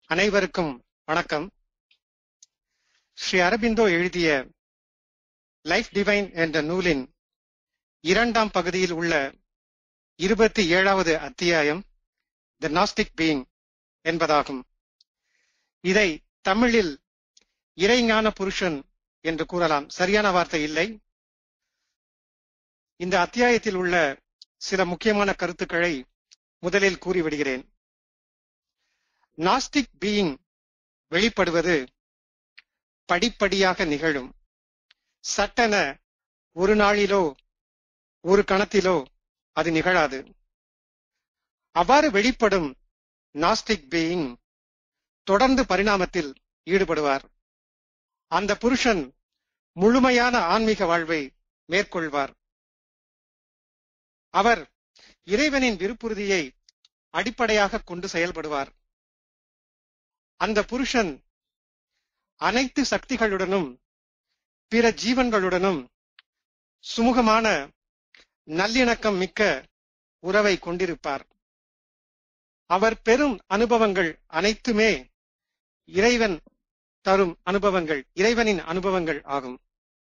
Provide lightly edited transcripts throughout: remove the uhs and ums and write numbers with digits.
அனைவருக்கும் வணக்கம். ஸ்ரீ அரபிந்தோ எழுதிய லைஃப் டிவைன் என்ற நூலின் 2ஆம் பகுதியில் உள்ள 27வது அத்தியாயம் தி நாஸ்டிக் பீயிங் என்பதாகும். இதை தமிழில் இறைஞான புருஷன் என்று கூறலாம். சரியான வார்த்தை இல்லை. இந்த அத்தியாயத்தில் உள்ள சில முக்கியமான கருத்துக்களை முதலில் கூறிவிடுகிறேன். நாஸ்டிக் பீயிங் வெளிப்படுவது படிப்படியாக நிகழும். சட்டென ஒரு நாளிலோ ஒரு கணத்திலோ அது நிகழாது. அவ்வாறு வெளிப்படும் நாஸ்டிக் பீயிங் தொடர்ந்து பரிணாமத்தில் ஈடுபடுவார். அந்த புருஷன் முழுமையான ஆன்மீக வாழ்வை மேற்கொள்வார். அவர் இறைவனின் விருப்புறுதியை அடிப்படையாக கொண்டு செயல்படுவார். அந்த புருஷன் அனைத்து சக்திகளுடனும் பிற ஜீவன்களுடனும் சுமூகமான நல்லிணக்கம் மிக்க உறவை கொண்டிருப்பார். அவர் பெறும் அனுபவங்கள் அனைத்துமே இறைவன் தரும் அனுபவங்கள், இறைவனின் அனுபவங்கள் ஆகும்.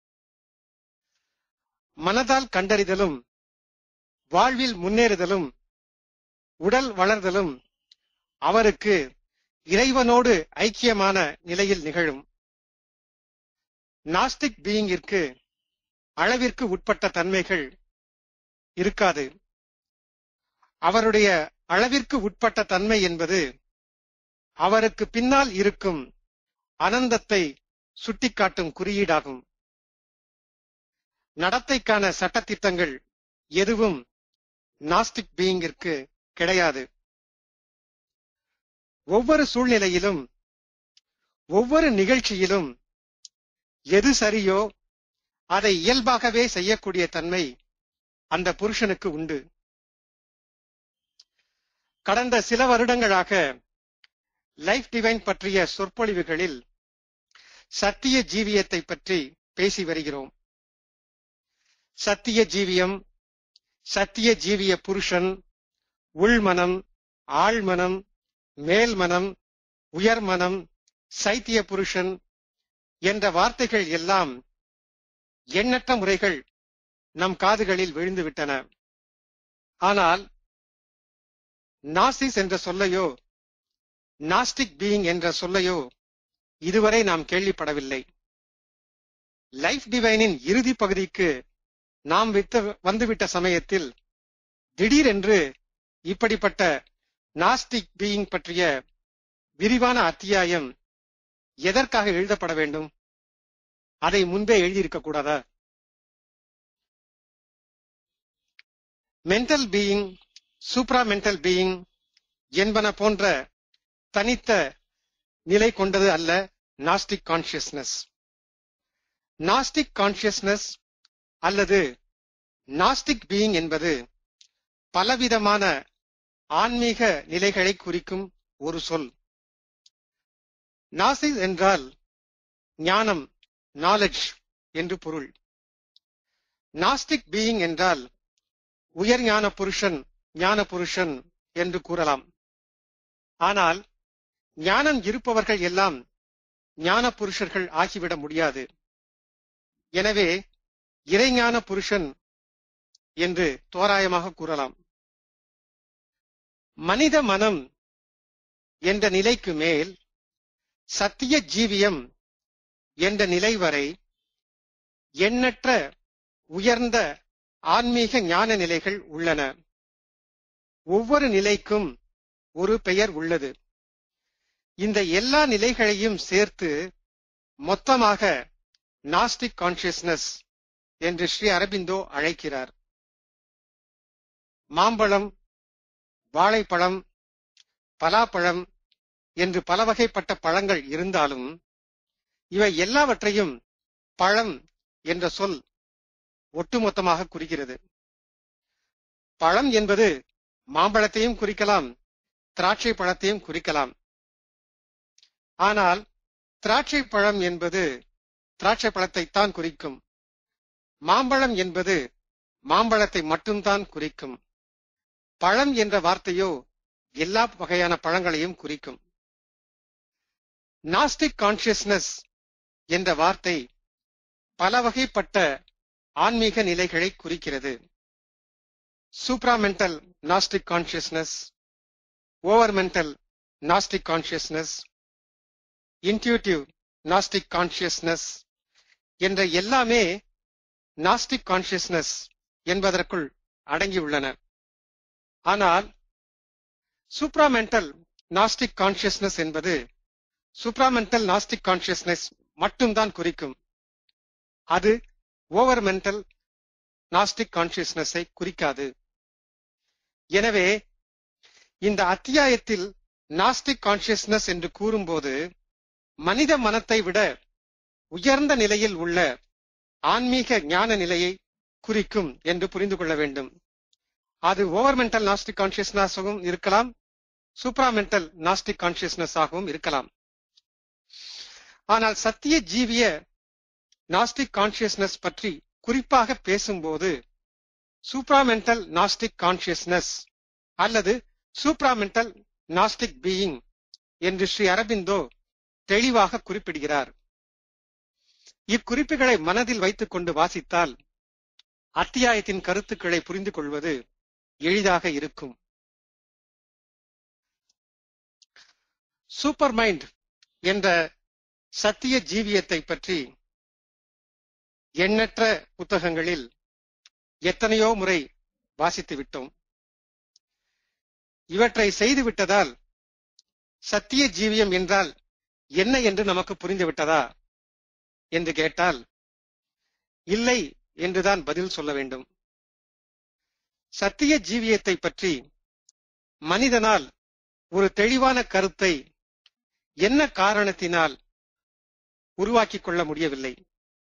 மனதால் கண்டறிதலும் வாழ்வில் முன்னேறுதலும் உடல் வளர்தலும் அவருக்கு இறைவனோடு ஐக்கியமான நிலையில் நிகழும். நாஸ்டிக் பீயிங்கிற்கு அளவிற்கு உட்பட்ட தன்மைகள் இருக்காது. அவருடைய அளவிற்கு உட்பட்ட தன்மை என்பது அவருக்கு பின்னால் இருக்கும் அனந்தத்தை சுட்டிக்காட்டும் குறியீடாகும். நடத்தைக்கான சட்டதிட்டங்கள் எதுவும் நாஸ்டிக் பீயிங்கிற்கு கிடையாது. ஒவ்வொரு சூழ்நிலையிலும் ஒவ்வொரு நிகழ்ச்சியிலும் எது சரியோ அதை இயல்பாகவே செய்யக்கூடிய தன்மை அந்த புருஷனுக்கு உண்டு. கடந்த சில வருடங்களாக லைஃப் டிவைன் பற்றிய சொற்பொழிவுகளில் சத்திய ஜீவியத்தை பற்றி பேசி வருகிறோம். சத்திய ஜீவியம், சத்திய ஜீவிய புருஷன், உள்மனம், ஆழ்மனம், மேல்மனம், உயர்மனம், சைத்திய புருஷன் என்ற வார்த்தைகள் எல்லாம் எண்ணற்ற முறைகள் நம் காதுகளில் விழுந்துவிட்டன. ஆனால் நாசிஸ் என்ற சொல்லையோ நாஸ்டிக் பீயிங் என்ற சொல்லையோ இதுவரை நாம் கேள்விப்படவில்லை. லைஃப் டிவைனின் இறுதி பகுதிக்கு நாம் வந்துவிட்ட சமயத்தில் திடீரென்று இப்படிப்பட்ட நாஸ்டிக் பீயிங் பற்றிய விரிவான அத்தியாயம் எதற்காக எழுதப்பட வேண்டும்? அதை முன்பே எழுதியிருக்க கூடாதா? Mental being, supra mental being என்பன போன்ற தனித்த நிலை கொண்டது அல்ல நாஸ்டிக் கான்சியஸ்னஸ். நாஸ்டிக் கான்சியஸ்னஸ் அல்லது நாஸ்டிக் பீயிங் என்பது பலவிதமான ஆன்மீக நிலைகளை குறிக்கும் ஒரு சொல். நாசிஸ் என்றால் ஞானம், நாலெட்ஜ் என்று பொருள். நாஸ்டிக் பீயிங் என்றால் உயர் ஞான புருஷன், ஞான புருஷன் என்று கூறலாம். ஆனால் ஞானம் இருப்பவர்கள் எல்லாம் ஞான புருஷர்கள் ஆகிவிட முடியாது. எனவே இறைஞான புருஷன் என்று தோராயமாக கூறலாம். மனித மனம் என்ற நிலைக்கு மேல் சத்திய ஜீவியம் என்ற நிலை வரை எண்ணற்ற உயர்ந்த ஆன்மீக ஞான நிலைகள் உள்ளன. ஒவ்வொரு நிலைக்கும் ஒரு பெயர் உள்ளது. இந்த எல்லா நிலைகளையும் சேர்த்து மொத்தமாக நாஸ்டிக் கான்சியஸ்னஸ் என்று ஸ்ரீ அரபிந்தோ அழைக்கிறார். மாம்பழம், வாழைப்பழம், பலாப்பழம் என்று பல வகைப்பட்ட பழங்கள் இருந்தாலும் இவை எல்லாவற்றையும் பழம் என்ற சொல் ஒட்டுமொத்தமாக குறிக்கிறது. பழம் என்பது மாம்பழத்தையும் குறிக்கலாம், திராட்சை பழத்தையும் குறிக்கலாம். ஆனால் திராட்சை பழம் என்பது திராட்சை பழத்தைத்தான் குறிக்கும். மாம்பழம் என்பது மாம்பழத்தை மட்டும்தான் குறிக்கும். பழம் என்ற வார்த்தையோ எல்லா வகையான பழங்களையும் குறிக்கும். நாஸ்டிக் கான்சியஸ்னஸ் என்ற வார்த்தை பல வகைப்பட்ட ஆன்மீக நிலைகளை குறிக்கிறது. Supramental gnostic consciousness, overmental gnostic consciousness, intuitive gnostic consciousness என்ற எல்லாமே நாஸ்டிக் கான்சியஸ்னஸ் என்பதற்குள் அடங்கியுள்ளன. ஆனால் சூப்ராமென்டல் நாஸ்டிக் கான்சியஸ்னஸ் என்பது சூப்ராமென்டல் நாஸ்டிக் கான்சியஸ்னஸ் மட்டும்தான் குறிக்கும். அது ஓவர்மென்டல் நாஸ்டிக் கான்சியஸ்னஸை குறிக்காது. எனவே இந்த அத்தியாயத்தில் நாஸ்டிக் கான்சியஸ்னஸ் என்று கூறும்போது மனித மனத்தை விட உயர்ந்த நிலையில் உள்ள ஆன்மீக ஞான நிலையை குறிக்கும் என்று புரிந்து கொள்ள வேண்டும். அது ஓவர்மென்டல் நாஸ்டிக் கான்சியஸ்னஸ் ஆகவும் இருக்கலாம், சூப்ராமென்டல் நாஸ்டிக் கான்சியஸ்னஸ் ஆகவும் இருக்கலாம். ஆனால் சத்திய ஜீவிய நாஸ்டிக் கான்சியஸ்னஸ் பற்றி குறிப்பாக பேசும்போது சூப்ராமென்டல் நாஸ்டிக் கான்சியஸ்னஸ் அல்லது சூப்ராமென்டல் நாஸ்டிக் பீயிங் என்று ஸ்ரீ அரபிந்தோ தெளிவாக குறிப்பிடுகிறார். இக்குறிப்புகளை மனதில் வைத்துக் கொண்டு வாசித்தால் அத்தியாயத்தின் கருத்துக்களை புரிந்து கொள்வது எளிதாக இருக்கும். சூப்பர் மைண்ட் என்ற சத்திய ஜீவியத்தை பற்றி எண்ணற்ற புத்தகங்களில் எத்தனையோ முறை வாசித்து விட்டோம். இவற்றை செய்துவிட்டதால் சத்திய ஜீவியம் என்றால் என்ன என்று நமக்கு புரிந்துவிட்டதா என்று கேட்டால் இல்லை என்றுதான் பதில் சொல்ல வேண்டும். சத்திய ஜீவியத்தை பற்றி மனிதனால் ஒரு தெளிவான கருத்தை என்ன காரணத்தினால் உருவாக்கிக் கொள்ள முடியவில்லை.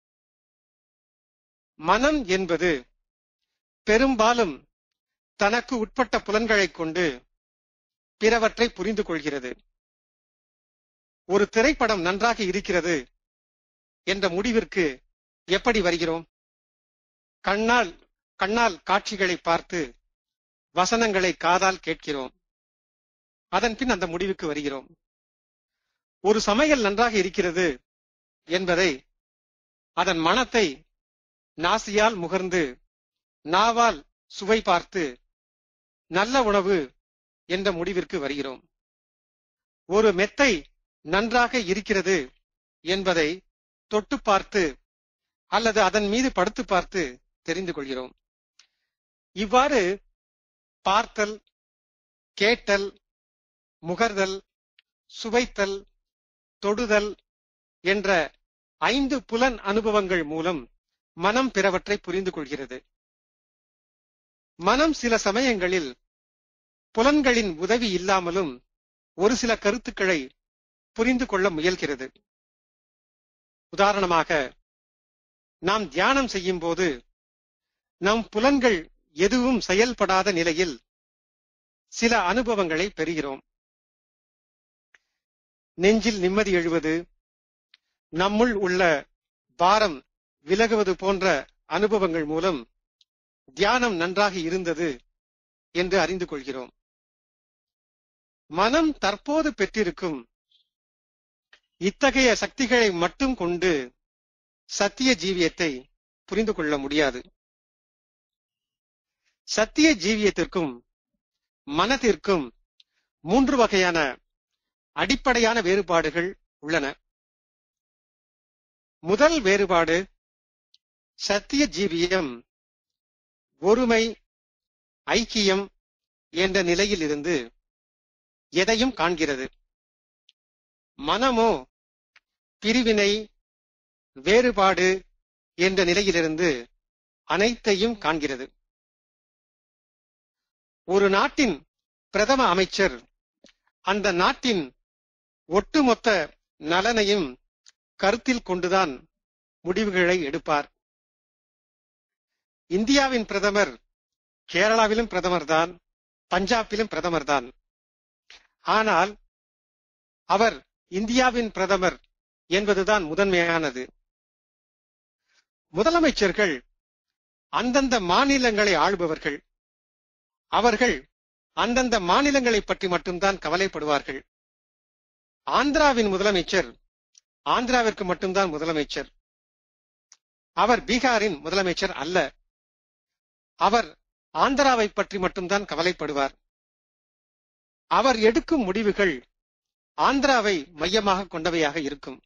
மனம் என்பது பெரும்பாலும் தனக்கு உட்பட்ட புலன்களைக் கொண்டு பிறவற்றை புரிந்து கொள்கிறது. ஒரு திரைப்படம் நன்றாக இருக்கிறது என்ற முடிவிற்கு எப்படி வருகிறோம்? கண்ணால் காட்சிகளை பார்த்து வசனங்களை காதால் கேட்கிறோம். அதன் பின் அந்த முடிவுக்கு வருகிறோம். ஒரு சமையல் நன்றாக இருக்கிறது என்பதை அதன் மணத்தை நாசியால் முகர்ந்து நாவால் சுவை பார்த்து நல்ல உணவு என்ற முடிவிற்கு வருகிறோம். ஒரு மெத்தை நன்றாக இருக்கிறது என்பதை தொட்டு பார்த்து அல்லது அதன் மீது படுத்து பார்த்து தெரிந்து கொள்கிறோம். இவ்வாறு பார்த்தல், கேட்டல், முகர்தல், சுவைத்தல், தொடுதல் என்ற 5 புலன் அனுபவங்கள் மூலம் மனம் பிறவற்றை புரிந்து கொள்கிறது. மனம் சில சமயங்களில் புலன்களின் உதவி இல்லாமலும் ஒரு சில கருத்துக்களை புரிந்து கொள்ள முயல்கிறது. உதாரணமாக, நாம் தியானம் செய்யும் போது நம் புலன்கள் எதுவும் செயல்படாத நிலையில் சில அனுபவங்களை பெறுகிறோம். நெஞ்சில் நிம்மதி எழுவது, நம்முள் உள்ள பாரம் விலகுவது போன்ற அனுபவங்கள் மூலம் தியானம் நன்றாக இருந்தது என்று அறிந்து கொள்கிறோம். மனம் தற்போது பெற்றிருக்கும் இத்தகைய சக்திகளை மட்டும் கொண்டு சத்திய ஜீவியத்தை புரிந்து கொள்ள முடியாது. சத்திய ஜீவியத்திற்கும் மனத்திற்கும் 3 வகையான அடிப்படையான வேறுபாடுகள் உள்ளன. முதல் வேறுபாடு, சத்திய ஜீவியம் ஒருமை, ஐக்கியம் என்ற நிலையில் இருந்து எதையும் காண்கிறது. மனமோ பிரிவினை, வேறுபாடு என்ற நிலையிலிருந்து அனைத்தையும் காண்கிறது. ஒரு நாட்டின் பிரதம அமைச்சர் அந்த நாட்டின் ஒட்டுமொத்த நலனையும் கருத்தில் கொண்டுதான் முடிவுகளை எடுப்பார். இந்தியாவின் பிரதமர் கேரளாவிலும் பிரதமர்தான், பஞ்சாபிலும் பிரதமர்தான். ஆனால் அவர் இந்தியாவின் பிரதமர் என்பதுதான் முதன்மையானது. முதலமைச்சர்கள் அந்தந்த மாநிலங்களை ஆளுபவர்கள். அவர்கள் அந்தந்த மாநிலங்களை பற்றி மட்டும்தான் கவலைப்படுவார்கள். ஆந்திராவின் முதலமைச்சர் ஆந்திராவிற்கு மட்டும்தான் முதலமைச்சர். அவர் பீகாரின் முதலமைச்சர் அல்ல. அவர் ஆந்திராவை பற்றி மட்டும்தான் கவலைப்படுவார். அவர் எடுக்கும் முடிவுகள் ஆந்திராவை மையமாக கொண்டவையாக இருக்கும்.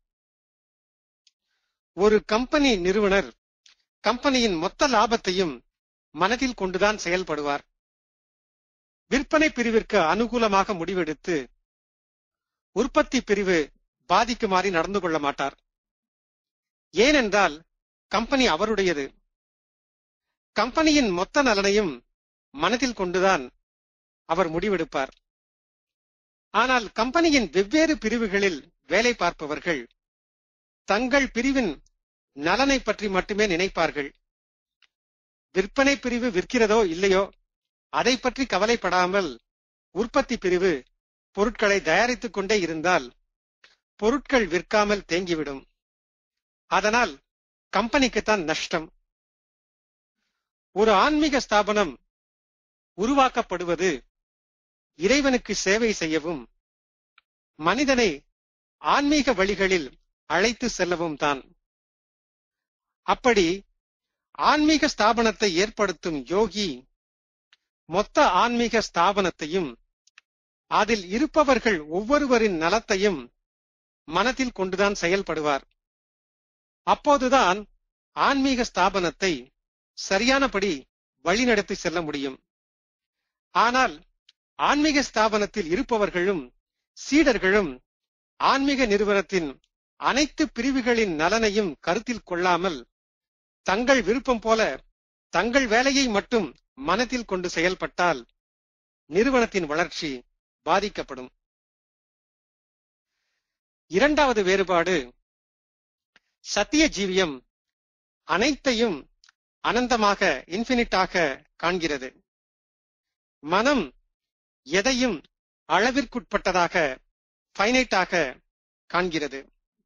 ஒரு கம்பெனி நிறுவனர் கம்பெனியின் மொத்த லாபத்தையும் மனதில் கொண்டுதான் செயல்படுவார். விற்பனை பிரிவிற்கு அனுகூலமாக முடிவெடுத்து உற்பத்தி பிரிவு பாதிக்குமாறி நடந்து கொள்ள மாட்டார். ஏனென்றால் கம்பெனி அவருடையது. கம்பெனியின் மொத்த நலனையும் மனதில் கொண்டுதான் அவர் முடிவெடுப்பார். ஆனால் கம்பெனியின் வெவ்வேறு பிரிவுகளில் வேலை பார்ப்பவர்கள் தங்கள் பிரிவின் நலனை பற்றி மட்டுமே நினைப்பார்கள். விற்பனை பிரிவு விற்கிறதோ இல்லையோ அதை பற்றி கவலைப்படாமல் உற்பத்தி பிரிவு பொருட்களை தயாரித்துக் கொண்டே இருந்தால் பொருட்கள் விற்காமல் தேங்கிவிடும். அதனால் கம்பெனிக்குத்தான் நஷ்டம். ஒரு ஆன்மீக ஸ்தாபனம் உருவாக்கப்படுவது இறைவனுக்கு சேவை செய்யவும் மனிதனை ஆன்மீக வழிகளில் அழைத்து செல்லவும் தான். அப்படி ஆன்மீக ஸ்தாபனத்தை ஏற்படுத்தும் யோகி மொத்த ஆன்மீக ஸ்தாபனத்தையும் அதில் இருப்பவர்கள் ஒவ்வொருவரின் நலத்தையும் மனதில் கொண்டுதான் செயல்படுவார். அப்போதுதான் ஆன்மீக ஸ்தாபனத்தை சரியானபடி வழிநடத்தி செல்ல முடியும். ஆனால் ஆன்மீக ஸ்தாபனத்தில் இருப்பவர்களும் சீடர்களும் ஆன்மீக நிறுவனத்தின் அனைத்து பிரிவுகளின் நலனையும் கருத்தில் கொள்ளாமல் தங்கள் விருப்பம் போல தங்கள் வேலையை மட்டும் மனதில் கொண்டு செயல்பட்டால் நிறுவனத்தின் வளர்ச்சி பாதிக்கப்படும். இரண்டாவது வேறுபாடு, சத்திய ஜீவியம் அனைத்தையும் அனந்தமாக இன்ஃபினிட்டாக காண்கிறது. மனம் எதையும் அளவிற்குட்பட்டதாக ஃபைனைட்டாக காண்கிறது.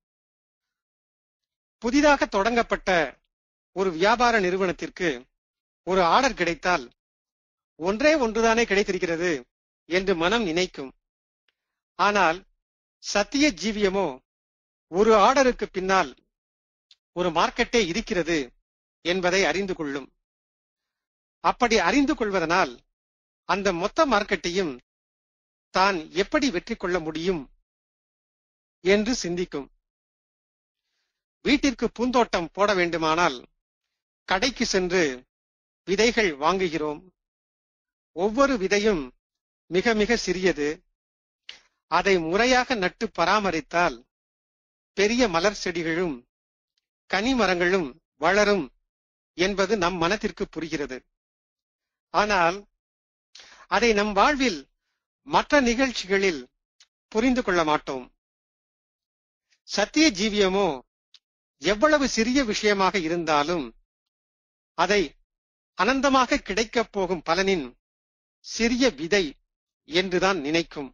புதிதாக தொடங்கப்பட்ட ஒரு வியாபார நிறுவனத்திற்கு ஒரு ஆர்டர் கிடைத்தால் ஒன்றே ஒன்றுதானே கிடைத்திருக்கிறது என்று மனம் நினைக்கும். ஆனால் சத்திய ஜீவியமோ ஒரு ஆர்டருக்கு பின்னால் ஒரு மார்க்கெட்டே இருக்கிறது என்பதை அறிந்து கொள்ளும். அப்படி அறிந்து கொள்வதனால் அந்த மொத்த மார்க்கெட்டையும் தான் எப்படி வெற்றி கொள்ள முடியும் என்று சிந்திக்கும். வீட்டிற்கு பூந்தோட்டம் போட வேண்டுமானால் கடைக்கு சென்று விதைகள் வாங்குகிறோம். ஒவ்வொரு விதையும் மிக மிக சிறியது. அதை முறையாக நட்டு பராமரித்தால் பெரிய மலர் செடிகளும் கனி மரங்களும் வளரும் என்பது நம் மனத்திற்கு புரிகிறது. ஆனால் அதை நம் வாழ்வில் மற்ற நிகழ்ச்சிகளில் புரிந்து கொள்ள மாட்டோம். சத்திய ஜீவியமோ எவ்வளவு சிறிய விஷயமாக இருந்தாலும் அதை அனந்தமாக கிடைக்கப் போகும் பலனின் சிறிய விதை என்றுதான் நினைக்கும்.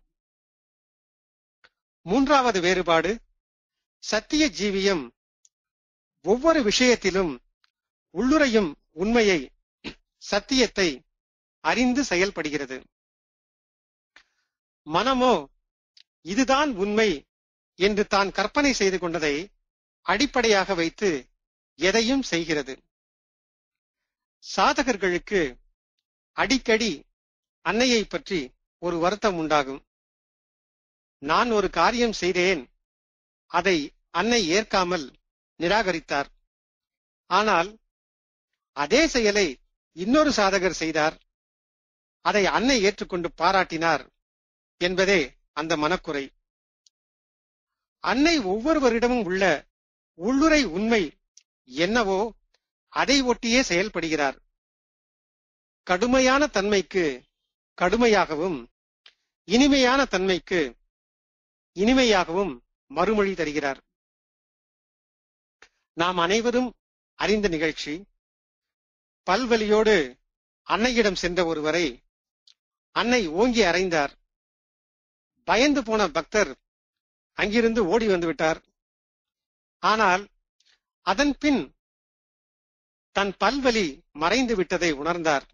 மூன்றாவது வேறுபாடு, சத்திய ஜீவியம் ஒவ்வொரு விஷயத்திலும் உள்ளுரையும் உண்மையை, சத்தியத்தை அறிந்து செயல்படுகிறது. மனமோ இதுதான் உண்மை என்று தான் கற்பனை செய்து கொண்டதை அடிப்படையாக வைத்து எதையும் செய்கிறது. சாதகர்களுக்கு அடிக்கடி அன்னையை பற்றி ஒரு வருத்தம் உண்டாகும். நான் ஒரு காரியம் செய்தேன், அதை அன்னை ஏற்காமல் நிராகரித்தார். ஆனால் அதே செயலை இன்னொரு சாதகர் செய்தார், அதை அன்னை ஏற்றுக்கொண்டு பாராட்டினார் என்பதே அந்த மனக்குறை. அன்னை ஒவ்வொருவரிடமும் உள்ள உள்ளுரை உண்மை என்னவோ அதை ஒட்டியே செயல்படுகிறார். கடுமையான தன்மைக்கு கடுமையாகவும் இனிமையான தன்மைக்கு இனிமையாகவும் மறுமொழி தருகிறார். நாம் அனைவரும் அறிந்த நிகழ்ச்சி. பல்வலியோடு அன்னையிடம் சென்ற ஒருவரை அன்னை ஓங்கி அறைந்தார். பயந்து போன பக்தர் அங்கிருந்து ஓடி வந்து விட்டார். ஆனால் அதன் பின் தன் பல்வலி மறைந்து விட்டதை உணர்ந்தார்.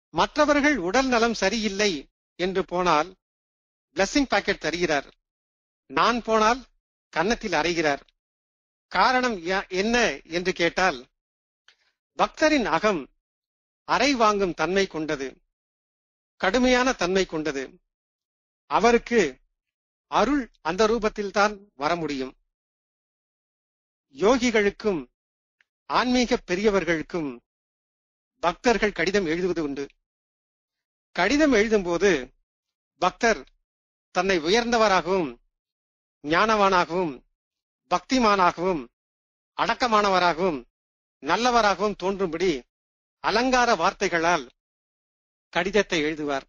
மற்றவர்கள் உடல் நலம் சரியில்லை என்று போனால் பிளஸிங் பாக்கெட் தருகிறார். நான் போனால் கன்னத்தில் அறைகிறார். காரணம் என்ன என்று கேட்டால், பக்தரின் அகம் அறை வாங்கும் தன்மை கொண்டது, கடுமையான தன்மை கொண்டது. அவருக்கு அருள் அந்த ரூபத்தில்தான் வர முடியும். யோகிகளுக்கும் ஆன்மீக பெரியவர்களுக்கும் பக்தர்கள் கடிதம் எழுதுவது உண்டு. கடிதம் எழுதும்போது பக்தர் தன்னை உயர்ந்தவராகவும் ஞானவானாகவும் பக்திமானாகவும் அடக்கமானவராகவும் நல்லவராகவும் தோன்றும்படி அலங்கார வார்த்தைகளால் கடிதத்தை எழுதுவார்.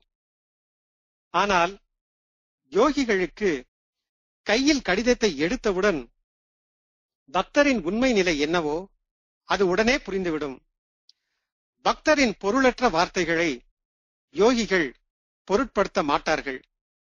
ஆனால் யோகிகளுக்கு கையில் கடிதத்தை எடுத்தவுடன் பக்தரின் உண்மை நிலை என்னவோ அது உடனே புரிந்துவிடும். பக்தரின் பொருளற்ற வார்த்தைகளை யோகிகள் பொருட்படுத்த மாட்டார்கள்.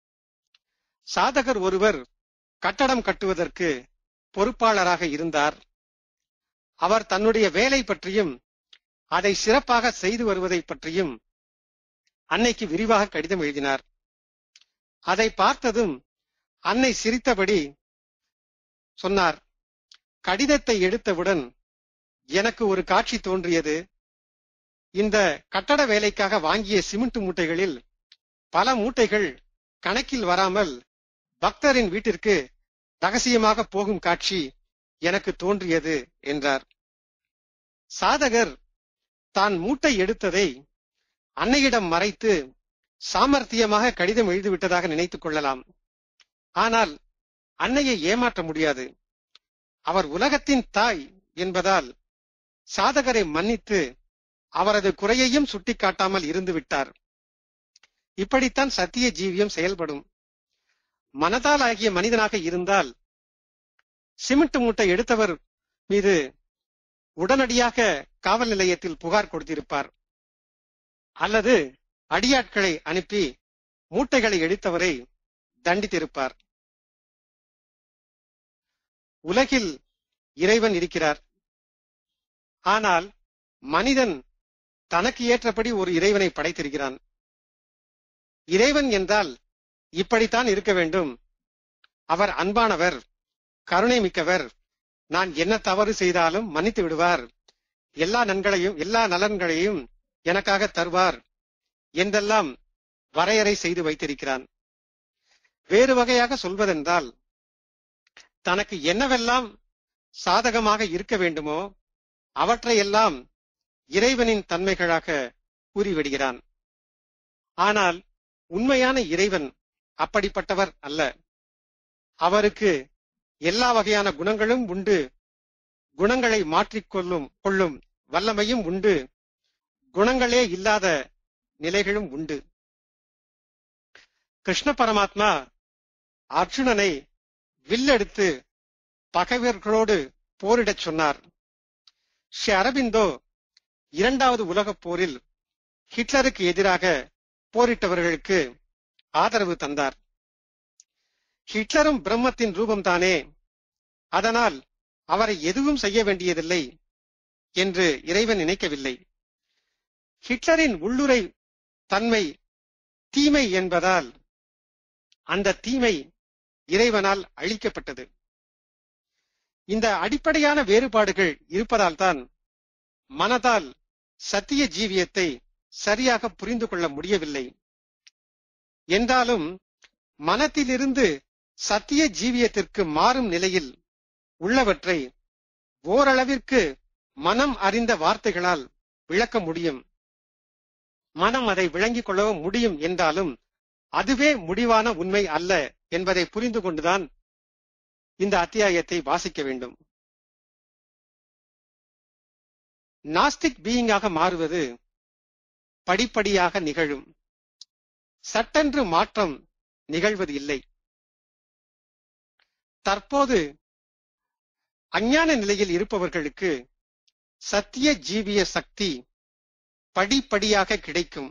சாதகர் ஒருவர் கட்டடம் கட்டுவதற்கு பொறுப்பாளராக இருந்தார். அவர் தன்னுடைய வேலை பற்றியும் அதை சிறப்பாக செய்து வருவதை பற்றியும் அன்னைக்கு விரிவாக கடிதம் எழுதினார். அதை பார்த்ததும் அன்னை சிரித்தபடி சொன்னார், கடிதத்தை எடுத்தவுடன் எனக்கு ஒரு காட்சி தோன்றியது. இந்த கட்டட வேலைக்காக வாங்கிய சிமெண்ட் மூட்டைகளில் பல மூட்டைகள் கணக்கில் வராமல் பக்தரின் வீட்டிற்கு ரகசியமாக போகும் காட்சி எனக்கு தோன்றியது என்றார். சாதகர் தான் மூட்டை எடுத்ததை அன்னையிடம் மறைத்து சாமர்த்தியமாக கடிதம் எழுதிவிட்டதாக நினைத்துக் கொள்ளலாம். ஆனால் அன்னையை ஏமாற்ற முடியாது. அவர் உலகத்தின் தாய் என்பதால் சாதகரை மன்னித்து அவரது குறையையும் சுட்டிக்காட்டாமல் இருந்து விட்டார். இப்படித்தான் சத்திய ஜீவியம் செயல்படும். மனதால் ஆகிய மனிதனாக இருந்தால் சிமெண்ட் மூட்டை எடுத்தவர் மீது உடனடியாக காவல் நிலையத்தில் புகார் கொடுத்திருப்பார், அல்லது அடியாட்களை அனுப்பி மூட்டைகளை எடுத்தவரை தண்டித்திருப்பார். உலகில் இறைவன் இருக்கிறார். ஆனால் மனிதன் தனக்கு ஏற்றபடி ஒரு இறைவனை படைத்திருக்கிறான். இறைவன் என்றால் இப்படித்தான் இருக்க வேண்டும், அவர் அன்பானவர், கருணை மிக்கவர், நான் என்ன தவறு செய்தாலும் மன்னித்து விடுவார், எல்லா நலன்களையும் எனக்காக தருவார் என்றெல்லாம் வரையறை செய்து வைத்திருக்கிறான். வேறு வகையாக சொல்வதென்றால், தனக்கு என்னவெல்லாம் சாதகமாக இருக்க வேண்டுமோ அவற்றையெல்லாம் இறைவனின் தன்மைகளாக கூறிவிடுகிறான். ஆனால் உண்மையான இறைவன் அப்படிப்பட்டவர் அல்ல. அவருக்கு எல்லா வகையான குணங்களும் உண்டு, குணங்களை மாற்றிக்கொள்ளும் வல்லமையும் உண்டு, குணங்களே இல்லாத நிலைகளும் உண்டு. கிருஷ்ண பரமாத்மா அர்ஜுனனை வில்லெடுத்து பகைவர்களோடு போரிடச் சொன்னார். ஸ்ரீ அரபிந்தோ இரண்டாவது உலகப் போரில் ஹிட்லருக்கு எதிராக போரிட்டவர்களுக்கு ஆதரவு தந்தார். ஹிட்லரும் பிரம்மத்தின் ரூபம்தானே, அதனால் அவரை எதுவும் செய்ய வேண்டியதில்லை என்று இறைவன் நினைக்கவில்லை. ஹிட்லரின் உள்ளுரை தன்மை தீமை என்பதால் அந்த தீமை இறைவனால் அழிக்கப்பட்டது. இந்த அடிப்படையான வேறுபாடுகள் இருப்பதால் தான் மனதால் சத்திய ஜீவியத்தை சரியாக புரிந்து கொள்ள முடியவில்லை. என்றாலும் மனத்திலிருந்து சத்திய ஜீவியத்திற்கு மாறும் நிலையில் உள்ளவற்றை ஓரளவிற்கு மனம் அறிந்த வார்த்தைகளால் விளக்க முடியும். மனம் அதை விளங்கிக் கொள்ளவும் முடியும் என்றாலும் அதுவே முடிவான உண்மை அல்ல என்பதை புரிந்து கொண்டுதான் இந்த அத்தியாயத்தை வாசிக்க வேண்டும். நாஸ்டிக் பீயிங்காக மாறுவது படிப்படியாக நிகழும். சட்டென்று மாற்றம் நிகழ்வது இல்லை. தற்போது அஞ்ஞான நிலையில் இருப்பவர்களுக்கு சத்திய ஜீவிய சக்தி படிப்படியாக கிடைக்கும்.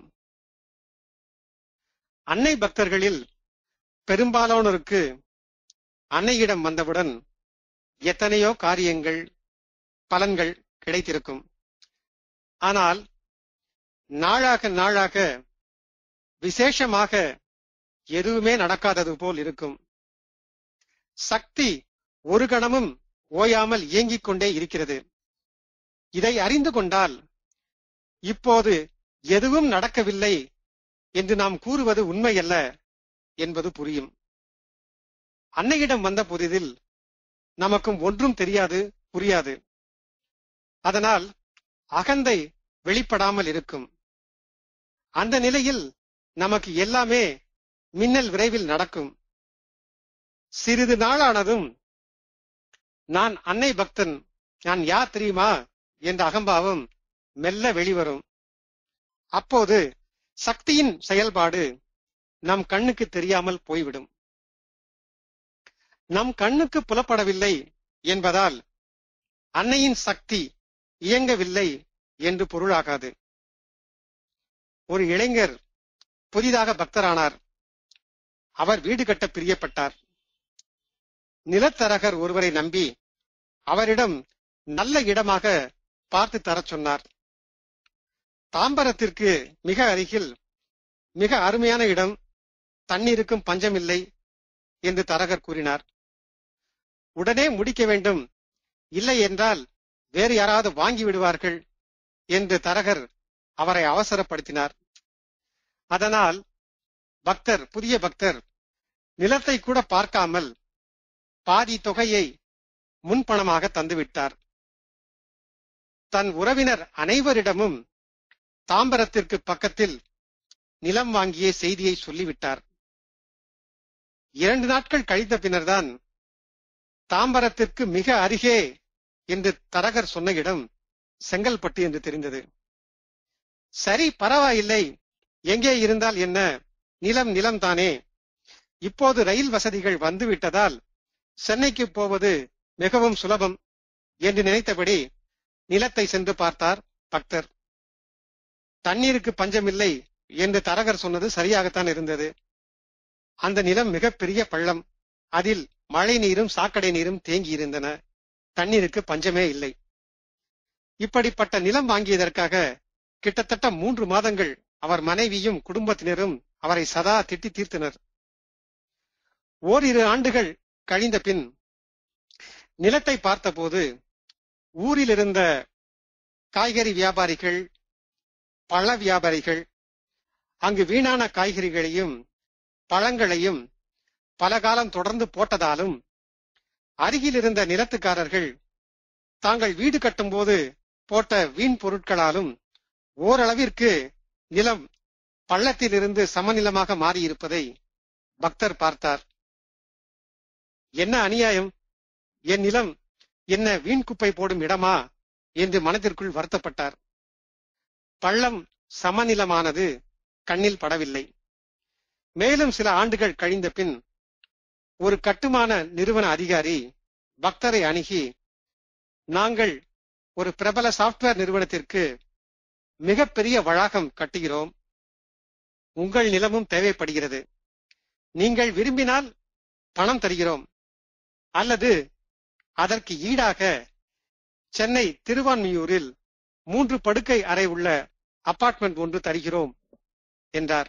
அன்னை பக்தர்களில் பெரும்பாலானோருக்கு அன்னையிடம் வந்தவுடன் எத்தனையோ காரியங்கள் பலன்கள் கிடைத்திருக்கும். ஆனால் நாளாக நாளாக விசேஷமாக எதுவுமே நடக்காதது போல் இருக்கும். சக்தி ஒரு கணமும் ஓயாமல் இயங்கிக் கொண்டே இருக்கிறது. இதை அறிந்து கொண்டால் இப்போது எதுவும் நடக்கவில்லை என்று நாம் கூறுவது உண்மையல்ல என்பது புரியும். அன்னையிடம் வந்த புதிதில் நமக்கும் ஒன்றும் தெரியாது, புரியாது. அதனால் அகந்தை வெளிப்படாமல் இருக்கும். அந்த நிலையில் நமக்கு எல்லாமே மின்னல் விரைவில் நடக்கும். சிறிது நாளானதும் நான் அன்னை பக்தன், நான் யார் தெரியுமா என்ற அகம்பாவம் மெல்ல வெளிவரும். அப்போது சக்தியின் செயல்பாடு நம் கண்ணுக்கு தெரியாமல் போய்விடும். நம் கண்ணுக்கு புலப்படவில்லை என்பதால் அன்னையின் சக்தி இயங்கவில்லை என்று பொருளாகாது. ஒரு இளைஞர் புதிதாக பக்தரானார். அவர் வீடு கட்ட பிரியப்பட்டார். நிலத்தரகர் ஒருவரை நம்பி அவரிடம் நல்ல இடமாக பார்த்து தரச் சொன்னார். தாம்பரத்திற்கு மிக அருகில் மிக அருமையான இடம், தண்ணீருக்கும் பஞ்சமில்லை என்று தரகர் கூறினார். உடனே முடிக்க வேண்டும், இல்லை என்றால் வேறு யாராவது வாங்கி விடுவார்கள் என்று தரகர் அவரை அவசரப்படுத்தினார். அதனால் புதிய பக்தர் நிலத்தை கூட பார்க்காமல் பாதி தொகையை முன்பணமாக தந்துவிட்டார். தன் உறவினர் அனைவரிடமும் தாம்பரத்திற்கு பக்கத்தில் நிலம் வாங்கிய செய்தியை சொல்லிவிட்டார். 2 நாட்கள் கழித்த பின்னர்தான் தாம்பரத்திற்கு மிக அருகே என்று தரகர் சொன்ன இடம் செங்கல்பட்டு என்று தெரிந்தது. சரி, பரவாயில்லை, எங்கே இருந்தால் என்ன, நிலம் நிலம் தானே. இப்போது ரயில் வசதிகள் வந்துவிட்டதால் சென்னைக்கு போவது மிகவும் சுலபம் என்று நினைத்தபடி நிலத்தை சென்று பார்த்தார் பக்தர். தண்ணீருக்கு பஞ்சமில்லை என்று தரகர் சொன்னது சரியாகத்தான் இருந்தது. அந்த நிலம் மிகப்பெரிய பள்ளம். அதில் மழை நீரும் சாக்கடை நீரும் தேங்கி இருந்தன. தண்ணீருக்கு பஞ்சமே இல்லை. இப்படிப்பட்ட நிலம் வாங்கியதற்காக கிட்டத்தட்ட 3 மாதங்கள் அவர் மனைவியும் குடும்பத்தினரும் அவரை சதா திட்டி தீர்த்தனர். ஓரிரு ஆண்டுகள் கழிந்த பின் நிலத்தை பார்த்தபோது ஊரில் இருந்த காய்கறி வியாபாரிகள், பழ வியாபாரிகள் அங்கு வீணான காய்கறிகளையும் பழங்களையும் பல காலம் தொடர்ந்து போட்டதாலும் அருகில் இருந்த நிலத்துக்காரர்கள் தாங்கள் வீடு கட்டும் போது போட்ட வீண் பொருட்களாலும் ஓரளவிற்கு நிலம் பள்ளத்திலிருந்து சமநிலமாக மாறியிருப்பதை பக்தர் பார்த்தார். என்ன அநியாயம், என் நிலம் என்ன வீண் குப்பை போடும் இடமா என்று மனதிற்குள் வருத்தப்பட்டார். பள்ளம் சமநிலமானது கண்ணில் படவில்லை. மேலும் சில ஆண்டுகள் கழிந்த பின் ஒரு கட்டுமான நிறுவன அதிகாரி பக்தரை அணுகி, நாங்கள் ஒரு பிரபல சாப்ட்வேர் நிறுவனத்திற்கு மிகப்பெரிய வளாகம் கட்டுகிறோம், உங்கள் நிலமும் தேவைப்படுகிறது, நீங்கள் விரும்பினால் பணம் தருகிறோம், அல்லது அதற்கு ஈடாக சென்னை திருவான்மியூரில் 3 படுக்கை அறை உள்ள அபார்ட்மெண்ட் ஒன்று தருகிறோம் என்றார்.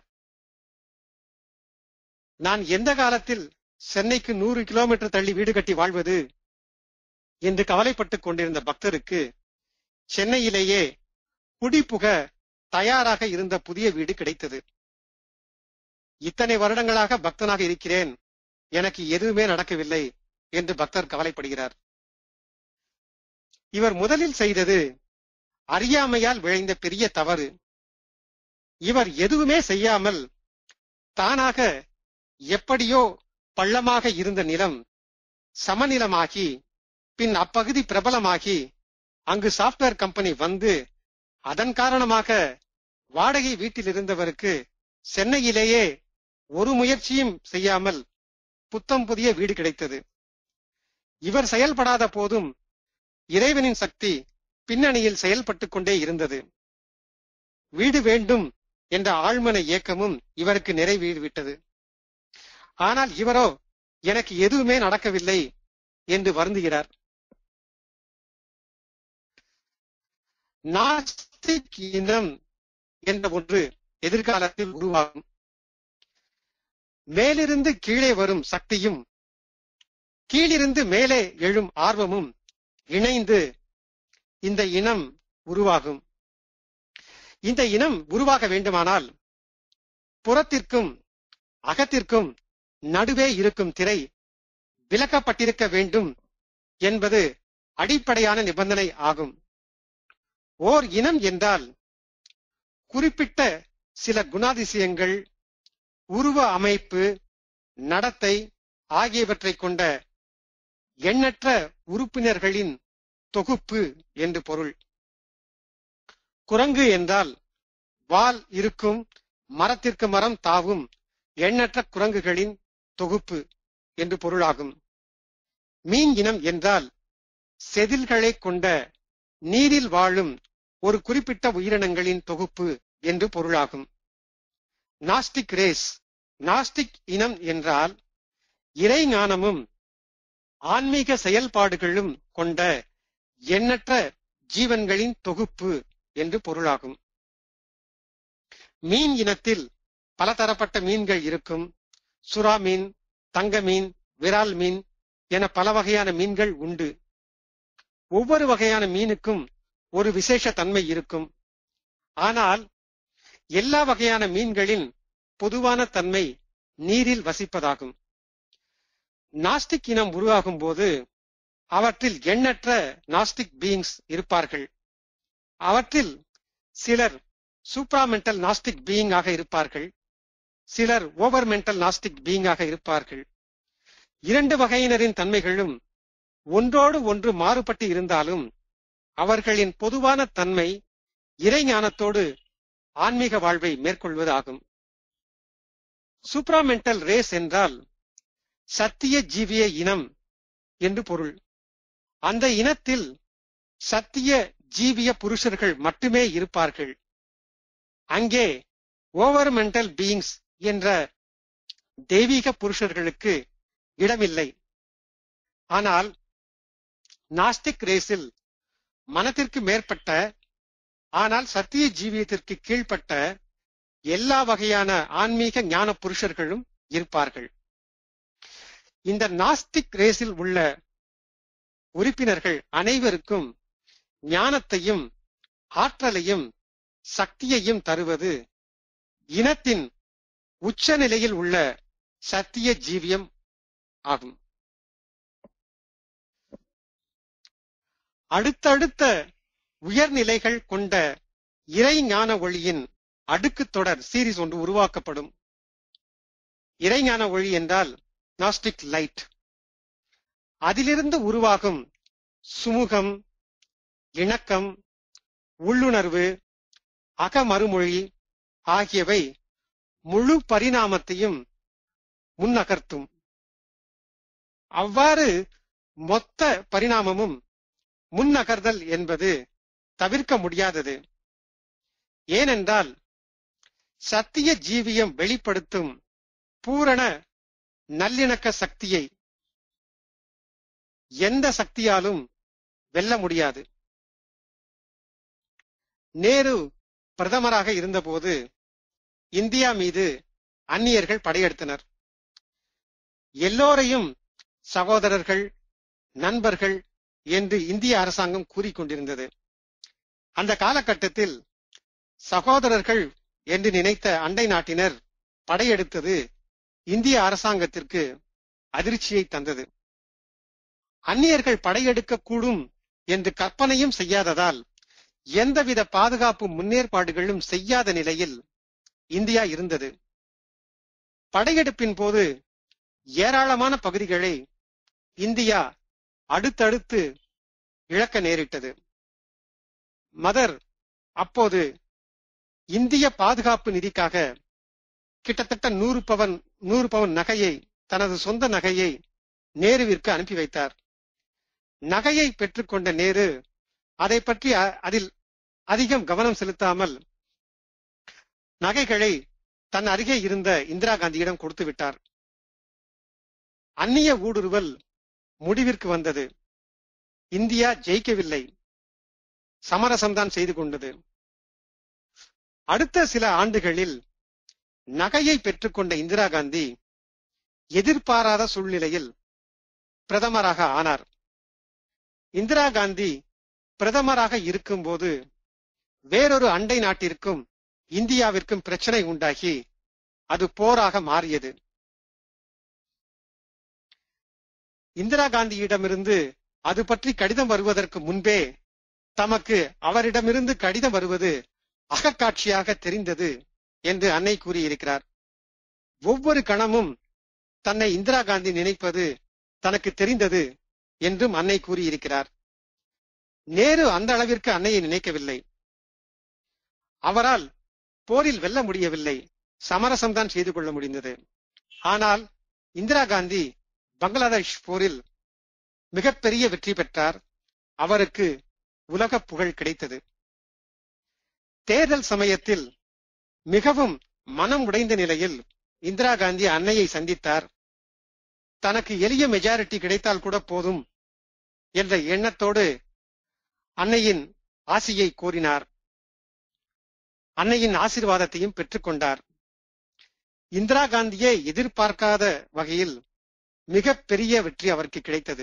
நான் எந்த காலத்தில் சென்னைக்கு 100 கிலோமீட்டர் தள்ளி வீடு கட்டி வாழ்வது என்று கவலைப்பட்டுக் கொண்டிருந்த பக்தருக்கு சென்னையிலேயே குடிபுக தயாராக இருந்த புதிய வீடு கிடைத்தது. இத்தனை வருடங்களாக பக்தனாக இருக்கிறேன், எனக்கு எதுவுமே நடக்கவில்லை என்று பக்தர் கவலைப்படுகிறார். இவர் முதலில் செய்தது அறியாமையால் விளைந்த பெரிய தவறு. இவர் எதுவுமே செய்யாமல் தானாக எப்படியோ பள்ளமாக இருந்த நிலம் சமநிலமாகி, பின் அப்பகுதி பிரபலமாகி அங்கு சாப்ட்வேர் கம்பெனி வந்து அதன் காரணமாக வாடகை வீட்டில் இருந்தவருக்கு சென்னையிலேயே ஒரு முயற்சியும் செய்யாமல் புத்தம் புதிய வீடு கிடைத்தது. இவர் செயல்படாத போதும் இறைவனின் சக்தி பின்னணியில் செயல்பட்டுக் கொண்டே இருந்தது. வீடு வேண்டும் என்ற ஆழ்மன ஏக்கமும் இவருக்கு நிறைவேறிவிட்டது. ஆனால் இவரோ எனக்கு எதுவுமே நடக்கவில்லை என்று வருந்துகிறார். நாஸ்திக் இனம் என்ற ஒன்று எதிர்காலத்தில் உருவாகும். மேலிருந்து கீழே வரும் சக்தியும் கீழிருந்து மேலே எழும் ஆர்வமும் இணைந்து இந்த இனம் உருவாகும். இந்த இனம் உருவாக வேண்டுமானால் புறத்திற்கும் அகத்திற்கும் நடுவே இருக்கும் திரை விலக்கப்பட்டிருக்க வேண்டும் என்பது அடிப்படையான நிபந்தனை ஆகும். ஓர் இனம் என்றால் குறிப்பிட்ட சில குணாதிசயங்கள், உருவ அமைப்பு, நடத்தை ஆகியவற்றை கொண்ட எண்ணற்ற உறுப்பினர்களின் தொகுப்பு என்று பொருள். குரங்கு என்றால் வால் இருக்கும், மரத்திற்கு மரம் தாவும் எண்ணற்ற குரங்குகளின் தொகுப்பு என்று பொருளாகும். மீன் இனம் என்றால் செதில்களை கொண்ட நீரில் வாழும் ஒரு குறிப்பிட்ட உயிரினங்களின் தொகுப்பு என்று பொருளாகும். நாஸ்டிக் ரேஸ், நாஸ்டிக் இனம் என்றால் இறை ஞானமும் ஆன்மீக செயல்பாடுகளும் கொண்ட எண்ணற்ற ஜீவன்களின் தொகுப்பு என்று பொருளாகும். மீன் இனத்தில் பலதரப்பட்ட மீன்கள் இருக்கும். சுறா மீன், தங்க மீன், விரால் மீன் என பல வகையான மீன்கள் உண்டு. ஒவ்வொரு வகையான மீனுக்கும் ஒரு விசேஷ தன்மை இருக்கும். ஆனால் எல்லா வகையான மீன்களின் பொதுவான தன்மை நீரில் வசிப்பதாகும். நாஸ்டிக் இனம் உருவாகும் போது அவற்றில் எண்ணற்ற நாஸ்டிக் பீயிங்ஸ் இருப்பார்கள். அவற்றில் சிலர் சூப்ராமெண்டல் நாஸ்டிக் பீயிங் ஆக இருப்பார்கள், சிலர் ஓவர்மெண்டல் நாஸ்டிக் பீயிங் ஆக இருப்பார்கள். இரண்டு வகையினரின் தன்மைகளும் ஒன்றோடு ஒன்று மாறுபட்டு இருந்தாலும் அவர்களின் பொதுவான தன்மை இறைஞானத்தோடு ஆன்மீக வாழ்வை மேற்கொள்வதாகும். சூப்ராமெண்டல் ரேஸ் என்றால் சத்திய ஜீவிய இனம் என்று பொருள். அந்த இனத்தில் சத்திய ஜீவிய புருஷர்கள் மட்டுமே இருப்பார்கள். அங்கே ஓவர்மெண்டல் பீயிங்ஸ் என்ற தெய்வீக புருஷர்களுக்கு இடமில்லை. ஆனால் நாஸ்டிக் ரேஸில் மனத்திற்கு மேற்பட்ட ஆனால் சத்திய ஜீவியத்திற்கு கீழ்ப்பட்ட எல்லா வகையான ஆன்மீக ஞான புருஷர்களும் இருப்பார்கள். இந்த நாஸ்டிக் ரேஸில் உள்ள உறுப்பினர்கள் அனைவருக்கும் ஞானத்தையும் ஆற்றலையும் சக்தியையும் தருவது இனத்தின் உச்ச நிலையில் உள்ள சத்திய ஜீவியம் ஆகும். அடுத்தடுத்த உயர்நிலைகள் கொண்ட இறை ஞான ஒளியின் அடுக்கு தொடர் சீரிஸ் ஒன்று உருவாக்கப்படும். இறைஞான ஒளி என்றால் நாஸ்டிக் லைட். அதிலிருந்து உருவாகும் சுமுகம், இணக்கம், உள்ளுணர்வு, அகமறுமொழி ஆகியவை முழு பரிணாமத்தையும் முன்னகர்த்தும். அவ்வாறு மொத்த பரிணாமமும் முன்னகர்தல் என்பது தவிர்க்க முடியாதது. ஏனென்றால் சத்திய ஜீவியம் வெளிப்படுத்தும் பூரண நல்லிணக்க சக்தியை எந்த சக்தியாலும் வெல்ல முடியாது. நேரு பிரதமராக இருந்தபோது இந்தியா மீது அந்நியர்கள் படையெடுத்தனர். எல்லோரையும் சகோதரர்கள், நண்பர்கள் என்று இந்திய அரசாங்கம் கூறிக்கொண்டிருந்தது. அந்த காலகட்டத்தில் சகோதரர்கள் என்று நினைத்த அண்டை நாட்டினர் படையெடுத்தது இந்திய அரசாங்கத்திற்கு அதிர்ச்சியை தந்தது. அந்நியர்கள் படையெடுக்க கூடும் என்று கற்பனையும் செய்யாததால் எந்தவித பாதுகாப்பு முன்னேற்பாடுகளும் செய்யாத நிலையில் இந்தியா இருந்தது. படையெடுப்பின் போது ஏராளமான பகுதிகளை இந்தியா அடுத்தடுத்து இழக்க நேரிட்டது. மதர் அப்போது இந்திய பாதுகாப்பு நிதிக்காக கிட்டத்தட்ட 100 பவுன் நகையை, தனது சொந்த நகையை நேருவிற்கு அனுப்பி வைத்தார். நகையை பெற்றுக்கொண்ட நேரு அதை பற்றி அதில் அதிகம் கவனம் செலுத்தாமல் நகைகளை தன் அருகே இருந்த இந்திரா காந்தியிடம் கொடுத்து விட்டார். அந்நிய ஊடுருவல் முடிவிற்கு வந்தது. இந்தியா ஜெயிக்கவில்லை, சமரசம்தான் செய்து கொண்டது. அடுத்த சில ஆண்டுகளில் நகையை பெற்றுக்கொண்ட இந்திரா காந்தி எதிர்பாராத சூழ்நிலையில் பிரதமராக ஆனார். இந்திரா காந்தி பிரதமராக இருக்கும்போது வேறொரு அண்டை நாட்டிற்கும் இந்தியாவிற்கும் பிரச்சனை உண்டாகி அது போராக மாறியது. இந்திரா காந்தியிடமிருந்து அது பற்றி கடிதம் வருவதற்கு முன்பே தமக்கு அவரிடமிருந்து கடிதம் வருவது அகக்காட்சியாக தெரிந்தது என்று அன்னை கூறியிருக்கிறார். ஒவ்வொரு கணமும் தன்னை இந்திரா காந்தி நினைப்பது தனக்கு தெரிந்தது என்றும் அன்னை கூறியிருக்கிறார். நேரு அந்த அளவிற்கு அன்னையை நினைக்கவில்லை. அவரால் போரில் வெல்ல முடியவில்லை, சமரசம்தான் செய்து கொள்ள முடிந்தது. ஆனால் இந்திரா காந்தி பங்களாதேஷ் போரில் மிகப்பெரிய வெற்றி பெற்றார். அவருக்கு உலக புகழ் கிடைத்தது. தேர்தல் சமயத்தில் மிகவும் மனம் உடைந்த நிலையில் இந்திரா காந்தி அன்னையை சந்தித்தார். தனக்கு எளிய மெஜாரிட்டி கிடைத்தால் கூட போதும் என்ற எண்ணத்தோடு அன்னையின் ஆசியை கோரினார். அன்னையின் ஆசீர்வாதத்தையும் பெற்றுக்கொண்டார். இந்திரா காந்தியே எதிர்பார்க்காத வகையில் மிகப்பெரிய வெற்றி அவருக்கு கிடைத்தது.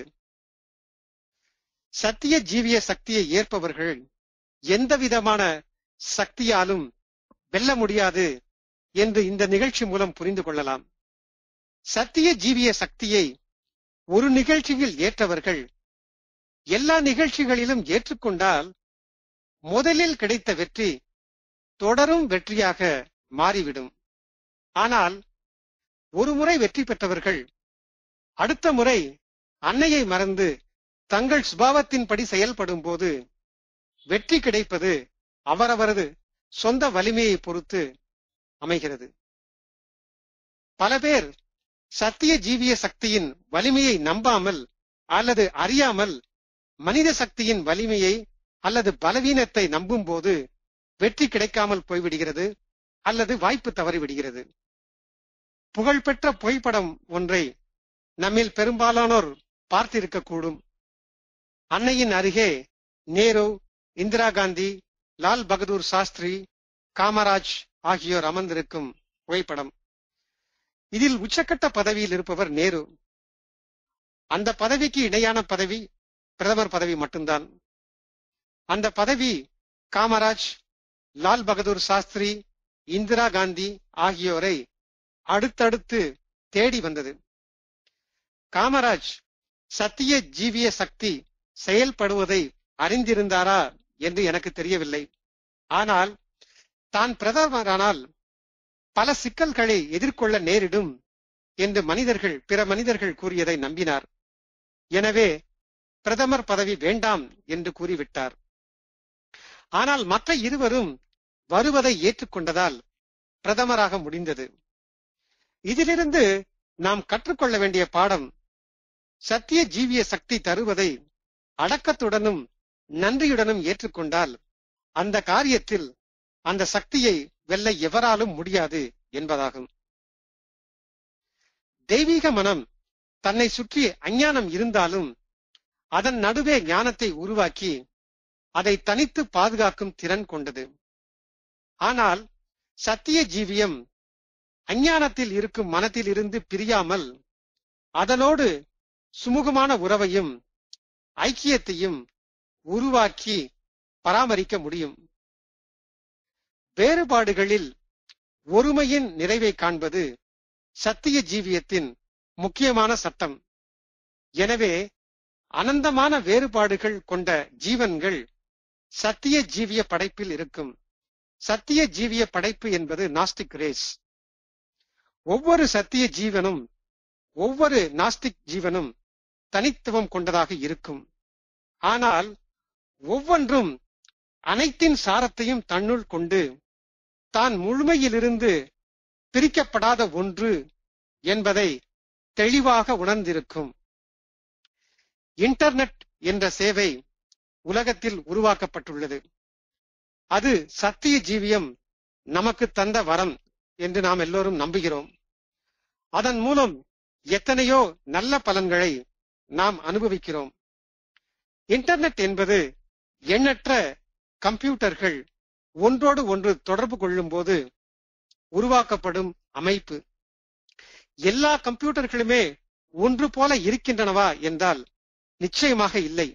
சத்திய ஜீவிய சக்தியை ஏற்பவர்கள் எந்த விதமான சக்தியாலும் வெல்ல முடியாது என்று இந்த நிகழ்ச்சி மூலம் புரிந்து கொள்ளலாம். சத்திய ஜீவிய சக்தியை ஒரு நிகழ்ச்சியில் ஏற்றவர்கள் எல்லா நிகழ்ச்சிகளிலும் ஏற்றுக்கொண்டால் முதலில் கிடைத்த வெற்றி தொடரும் வெற்றியாக மாறிவிடும். ஆனால் ஒரு முறை வெற்றி பெற்றவர்கள் அடுத்த முறை அன்னையை மறந்து தங்கள் சுபாவத்தின்படி செயல்படும் போது வெற்றி கிடைப்பது அவரவரது சொந்த வலிமையை பொறுத்து அமைகிறது. பல பேர் சத்திய ஜீவிய சக்தியின் வலிமையை நம்பாமல் அல்லது அறியாமல் மனித சக்தியின் வலிமையை அல்லது பலவீனத்தை நம்பும் போது வெற்றி கிடைக்காமல் போய்விடுகிறது அல்லது வாய்ப்பு தவறிவிடுகிறது. புகழ்பெற்ற புகைப்படம் ஒன்றை நம்மில் பெரும்பாலானோர் பார்த்திருக்கக்கூடும். அன்னையின் அருகே நேரு, இந்திரா காந்தி, லால் பகதூர் சாஸ்திரி, காமராஜ் ஆகியோர் அமர்ந்திருக்கும் புகைப்படம். இதில் உச்சக்கட்ட பதவியில் இருப்பவர் நேரு. அந்த பதவிக்கு இணையான பதவி பிரதமர் பதவி மட்டும்தான். அந்த பதவி காமராஜ், லால் பகதூர் சாஸ்திரி, இந்திரா காந்தி ஆகியோரை அடுத்தடுத்து தேடி வந்தது. காமராஜ் சத்திய ஜீவிய சக்தி செயல்படுவதை அறிந்திருந்தாரா என்று எனக்கு தெரியவில்லை. ஆனால் தான் பிரதமரானால் பல சிக்கல்களை எதிர்கொள்ள நேரிடும் என்று பிற மனிதர்கள் கூறியதை நம்பினார். எனவே பிரதமர் பதவி வேண்டாம் என்று கூறிவிட்டார். ஆனால் மற்ற இருவரும் வருவதை ஏற்றுக்கொண்டதால் பிரதமராக முடிந்தது. இதிலிருந்து நாம் கற்றுக்கொள்ள வேண்டிய பாடம், சத்திய ஜீவிய சக்தி தருவதை அடக்கத்துடனும் நன்றியுடனும் ஏற்றுக்கொண்டால் அந்த காரியத்தில் அந்த சக்தியை வெல்ல எவராலும் முடியாது என்பதாகும். தெய்வீக மனம் தன்னை சுற்றி அஞ்ஞானம் இருந்தாலும் அதன் நடுவே ஞானத்தை உருவாக்கி அதை தனித்து பாதுகாக்கும் திறன் கொண்டது. ஆனால் சத்திய ஜீவியம் அஞ்ஞானத்தில் இருக்கும் மனத்தில் இருந்து பிரியாமல் அதனோடு சுமூகமான உறவையும் ஐக்கியத்தையும் உருவாக்கி பராமரிக்க முடியும். வேறுபாடுகளில் ஒருமையின் நிறைவை காண்பது சத்திய ஜீவியத்தின் முக்கியமான சட்டம். எனவே அனந்தமான வேறுபாடுகள் கொண்ட ஜீவன்கள் சத்திய ஜீவிய படைப்பில் இருக்கும். சத்திய ஜீவிய படைப்பு என்பது நாஸ்டிக் ரேஸ். ஒவ்வொரு சத்திய ஜீவனும் ஒவ்வொரு நாஸ்டிக் ஜீவனும் தனித்துவம் கொண்டதாக இருக்கும். ஆனால் ஒவ்வொன்றும் அனைத்தின் சாரத்தையும் தன்னுள் கொண்டு தான் முழுமையிலிருந்து பிரிக்கப்படாத ஒன்று என்பதை தெளிவாக உணர்ந்திருக்கும். இன்டர்நெட் என்ற சேவை உலகத்தில் உருவாக்கப்பட்டுள்ளது. அது சத்திய ஜீவியம் நமக்கு தந்த வரம் என்று நாம் எல்லோரும் நம்புகிறோம். அதன் மூலம் எத்தனையோ நல்ல பலன்களை நாம் அனுபவிக்கிறோம். இன்டர்நெட் என்பது எண்ணற்ற கம்ப்யூட்டர்கள் ஒன்றோடு ஒன்று தொடர்பு கொள்ளும் போது உருவாக்கப்படும் அமைப்பு. எல்லா கம்ப்யூட்டர்களுமே ஒன்று போல இருக்கின்றனவா என்றால் நிச்சயமாக இல்லை.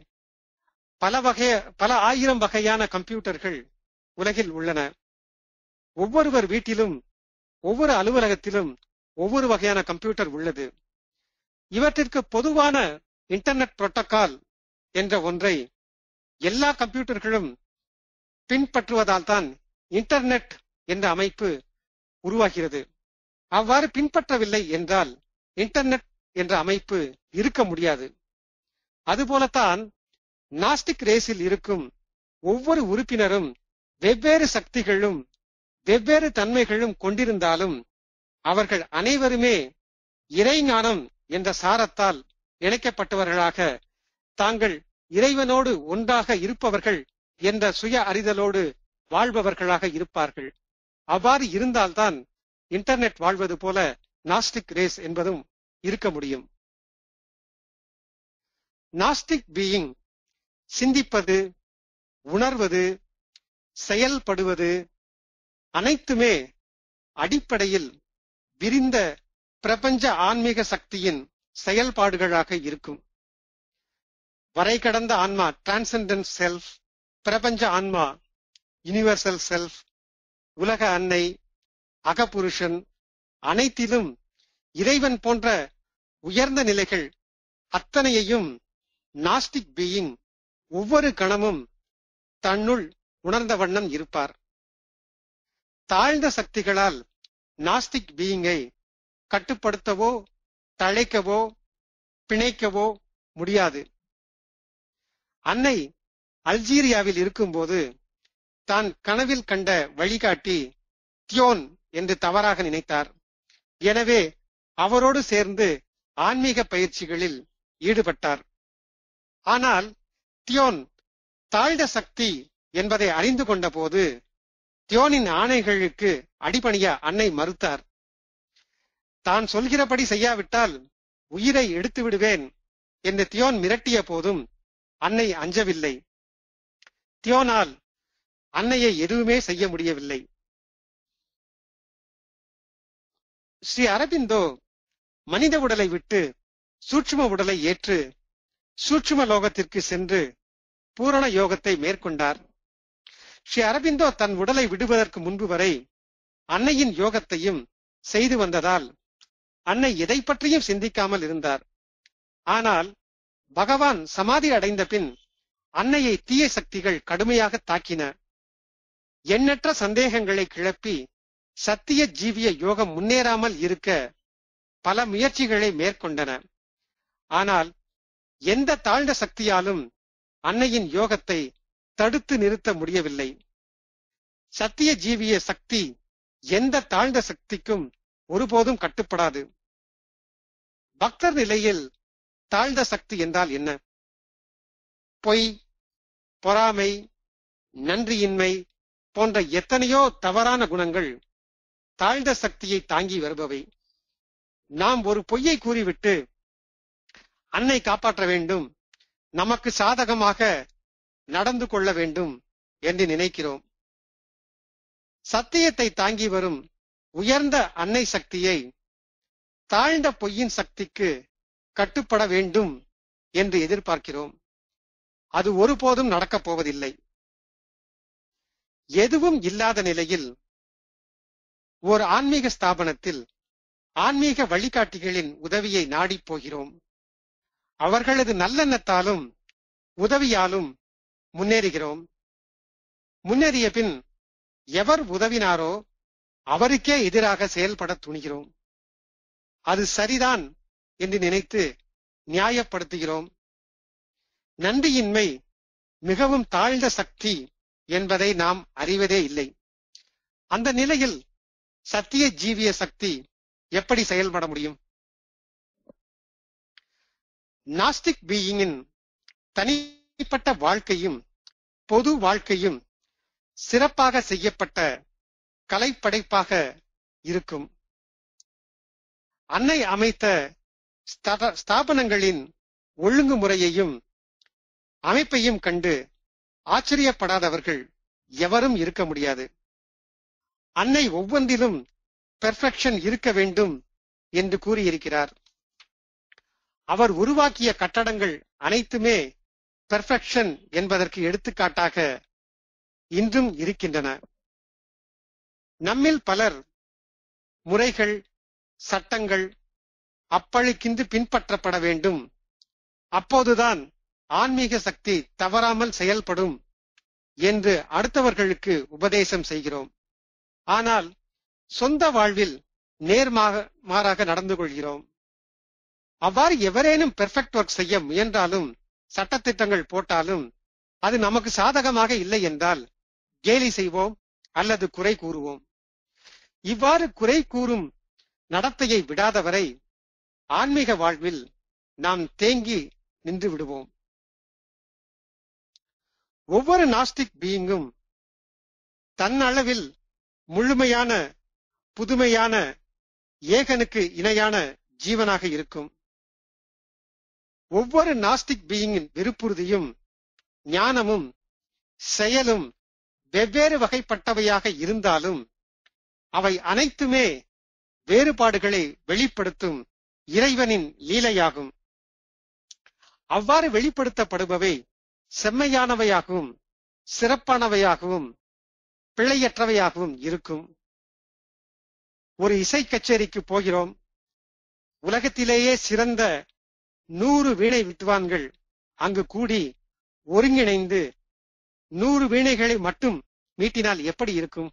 பல ஆயிரம் வகையான கம்ப்யூட்டர்கள் உலகில் உள்ளன. ஒவ்வொருவர் வீட்டிலும் ஒவ்வொரு அலுவலகத்திலும் ஒவ்வொரு வகையான கம்ப்யூட்டர் உள்ளது. இவற்றிற்கு பொதுவான இன்டர்நெட் புரோட்டோகால் என்ற ஒன்றை எல்லா கம்ப்யூட்டர்களும் பின்பற்றுவதால் தான் இன்டர்நெட் என்ற அமைப்பு உருவாகிறது. அவ்வாறு பின்பற்றவில்லை என்றால் இன்டர்நெட் என்ற அமைப்பு இருக்க முடியாது. அதுபோலத்தான் நாஸ்டிக் ரேஸில் இருக்கும் ஒவ்வொரு உறுப்பினரும் வெவ்வேறு சக்திகளும் வெவ்வேறு தன்மைகளும் கொண்டிருந்தாலும் அவர்கள் அனைவருமே இறைஞானம் என்ற சாரத்தால் இணைக்கப்பட்டவர்களாக, தாங்கள் இறைவனோடு ஒன்றாக இருப்பவர்கள் என்ற சுய அறிதலோடு வாழ்பவர்களாக இருப்பார்கள். அவ்வாறு இருந்தால்தான் இன்டர்நெட் வாழ்வது போல நாஸ்டிக் ரேஸ் என்பதும் இருக்க முடியும். நாஸ்டிக் பீயிங் சிந்திப்பது, உணர்வது, செயல்படுவது அனைத்துமே அடிப்படையில் விரிந்த பிரபஞ்ச ஆன்மீக சக்தியின் செயல்பாடுகளாக இருக்கும். வரை கடந்த ஆன்மா டிரான்செண்டன்ட் செல்ஃப், பிரபஞ்ச ஆன்மா யுனிவர்சல் செல்ஃப், உலக அன்னை, அகப்புருஷன் அனைத்திலும் இறைவன் போன்ற உயர்ந்த நிலைகள் அத்தனையையும் நாஸ்டிக் பீயிங் ஒவ்வொரு கணமும் தன்னுள் உணர்ந்த வண்ணம் இருப்பார். தாழ்ந்த சக்திகளால் நாஸ்டிக் பீயிங்கை கட்டுப்படுத்தவோ தழைக்கவோ பிணைக்கவோ முடியாது. அன்னை அல்ஜீரியாவில் இருக்கும்போது தான் கனவில் கண்ட வழிகாட்டி தியோன் என்று தவறாக நினைத்தார். எனவே அவரோடு சேர்ந்து ஆன்மீக பயிற்சிகளில் ஈடுபட்டார். ஆனால் தியோன் தாழ்ந்த சக்தி என்பதை அறிந்து கொண்ட போது தியோனின் ஆணைகளுக்கு அடிபணிய அன்னை மறுத்தார். தான் சொல்கிறபடி செய்யாவிட்டால் உயிரை எடுத்து விடுவேன் என்று தியோன் மிரட்டிய போதும் அன்னை அஞ்சவில்லை. தியோனால் அன்னையை எதுவுமே செய்ய முடியவில்லை. ஸ்ரீ அரபிந்தோ மனித உடலை விட்டு சூட்சும உடலை ஏற்று சூட்சும லோகத்திற்கு சென்று பூரண யோகத்தை மேற்கொண்டார். ஸ்ரீ அரபிந்தோ தன் உடலை விடுவதற்கு முன்பு வரை அன்னையின் யோகத்தையும் செய்து வந்ததால் அன்னை எதை பற்றியும் சிந்திக்காமல் இருந்தார். ஆனால் பகவான் சமாதி அடைந்த பின் அன்னையை தீய சக்திகள் கடுமையாக தாக்கின. எண்ணற்ற சந்தேகங்களை கிளப்பி சத்திய ஜீவிய யோகம் முன்னேறாமல் இருக்க பல முயற்சிகளை மேற்கொண்டன. ஆனால் எந்த தாழ்ந்த சக்தியாலும் அன்னையின் யோகத்தை தடுத்து நிறுத்த முடியவில்லை. சத்திய ஜீவிய சக்தி எந்த தாழ்ந்த சக்திக்கும் ஒருபோதும் கட்டுப்படாது. பக்தர் நிலையில் தாழ்ந்த சக்தி என்றால் என்ன? பொய், பொறாமை, நன்றியின்மை போன்ற எத்தனையோ தவறான குணங்கள் தாழ்ந்த சக்தியை தாங்கி வருபவை. நாம் ஒரு பொய்யை கூறிவிட்டு அன்னை காப்பாற்ற வேண்டும், நமக்கு சாதகமாக நடந்து கொள்ள வேண்டும் என்று நினைக்கிறோம். சத்தியத்தை தாங்கி வரும் உயர்ந்த அன்னை சக்தியை தாழ்ந்த பொய்யின் சக்திக்கு கட்டுப்பட வேண்டும் என்று எதிர்பார்க்கிறோம். அது ஒருபோதும் நடக்கப் போவதில்லை. எதுவும் இல்லாத நிலையில் ஓர் ஆன்மீக ஸ்தாபனத்தில் ஆன்மீக வழிகாட்டிகளின் உதவியை நாடிப் போகிறோம். அவர்களது நல்லெண்ணத்தாலும் உதவியாலும் முன்னேறுகிறோம். முன்னேறிய பின் எவர் உதவினாரோ அவருக்கே எதிராக செயல்பட துணிகிறோம். அது சரிதான் என்று நினைத்து நியாயப்படுத்துகிறோம். நன்றியின்மை மிகவும் தாழ்ந்த சக்தி என்பதை நாம் அறிவதே இல்லை. அந்த நிலையில் சத்திய ஜீவிய சக்தி எப்படி செயல்பட முடியும்? நாஸ்டிக் பீயிங்கின் தனிப்பட்ட வாழ்க்கையும் பொது வாழ்க்கையும் சிறப்பாக செய்யப்பட்ட கலைப்படைப்பாக இருக்கும். அன்னை அமைத்த ஸ்தாபனங்களின் ஒழுங்குமுறையையும் அமைப்பையும் கண்டு ஆச்சரியப்படாதவர்கள் எவரும் இருக்க முடியாது. அன்னை ஒவ்வொன்றிலும் பெர்ஃபெக்ஷன் இருக்க வேண்டும் என்று கூறியிருக்கிறார். அவர் உருவாக்கிய கட்டடங்கள் அனைத்துமே பெர்ஃபெக்ஷன் என்பதற்கு எடுத்துக்காட்டாக இன்றும் இருக்கின்றன. நம்மில் பலர் முறைகள், சட்டங்கள் அப்பழுக்கின்றி பின்பற்றப்பட வேண்டும், அப்போதுதான் ஆன்மீக சக்தி தவறாமல் செயல்படும் என்று அடுத்தவர்களுக்கு உபதேசம் செய்கிறோம். ஆனால் சொந்த வாழ்வில் நேர்மாறாக நடந்து கொள்கிறோம். அவ்வாறு எவரேனும் பெர்ஃபெக்ட் ஒர்க் செய்ய முயன்றாலும், சட்டத்திட்டங்கள் போட்டாலும் அது நமக்கு சாதகமாக இல்லை என்றால் கேலி செய்வோம் அல்லது குறை கூறுவோம். இவ்வாறு குறை கூறும் நடத்தையை விடாதவரை ஆன்மீக வாழ்வில் நாம் தேங்கி நின்று விடுவோம். ஒவ்வொரு நாஸ்டிக் பீயிங்கும் தன்னளவில் முழுமையான, புதுமையான, ஏகனுக்கு இணையான ஜீவனாக இருக்கும். ஒவ்வொரு நாஸ்டிக் பீயிங்கின் விருப்புறுதியும், ஞானமும், செயலும் வெவ்வேறு வகைப்பட்டவையாக இருந்தாலும் அவை அனைத்துமே வேறுபாடுகளை வெளிப்படுத்தும் இறைவனின் லீலையாகும். அவ்வாறு வெளிப்படுத்தப்படுபவை செம்மையானவையாகவும், சிறப்பானவையாகவும், பிழையற்றவையாகவும் இருக்கும். ஒரு இசை கச்சேரிக்கு போகிறோம். உலகத்திலேயே சிறந்த 100 வீணை வித்வான்கள் அங்கு கூடி ஒருங்கிணைந்து 100 வீணைகளை மட்டும் மீட்டினால் எப்படி இருக்கும்?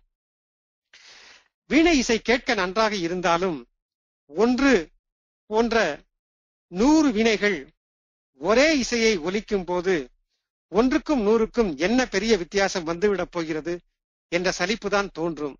வீணை இசை கேட்க நன்றாக இருந்தாலும் ஒன்று போன்ற 100 வீணைகள் ஒரே இசையை ஒலிக்கும் போது ஒன்றுக்கும் 100க்கும் என்ன பெரிய வித்தியாசம் வந்துவிடப் போகிறது என்ற சலிப்புதான் தோன்றும்.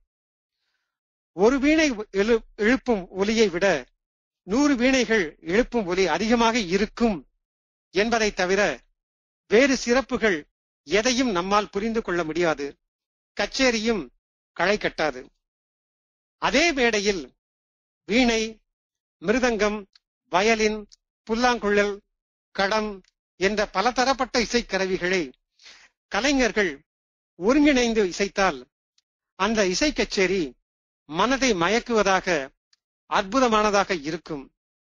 ஒரு வீணை எழுப்பும் ஒலியை விட 100 வீணைகள் எழுப்பும் ஒலி அதிகமாக இருக்கும் என்பதை தவிர வேறு சிறப்புகள் எதையும் நம்மால் புரிந்து கொள்ள முடியாது. கச்சேரியும் களை கட்டாது. அதே மேடையில் வீணை, மிருதங்கம், வயலின், புல்லாங்குழல், கடம் என்ற பலதரப்பட்ட இசைக்கருவிகளை கலைஞர்கள் ஒருங்கிணைந்து இசைத்தால் அந்த இசை கச்சேரி மனதை மயக்குவதாக, அற்புதமானதாக இருக்கும்.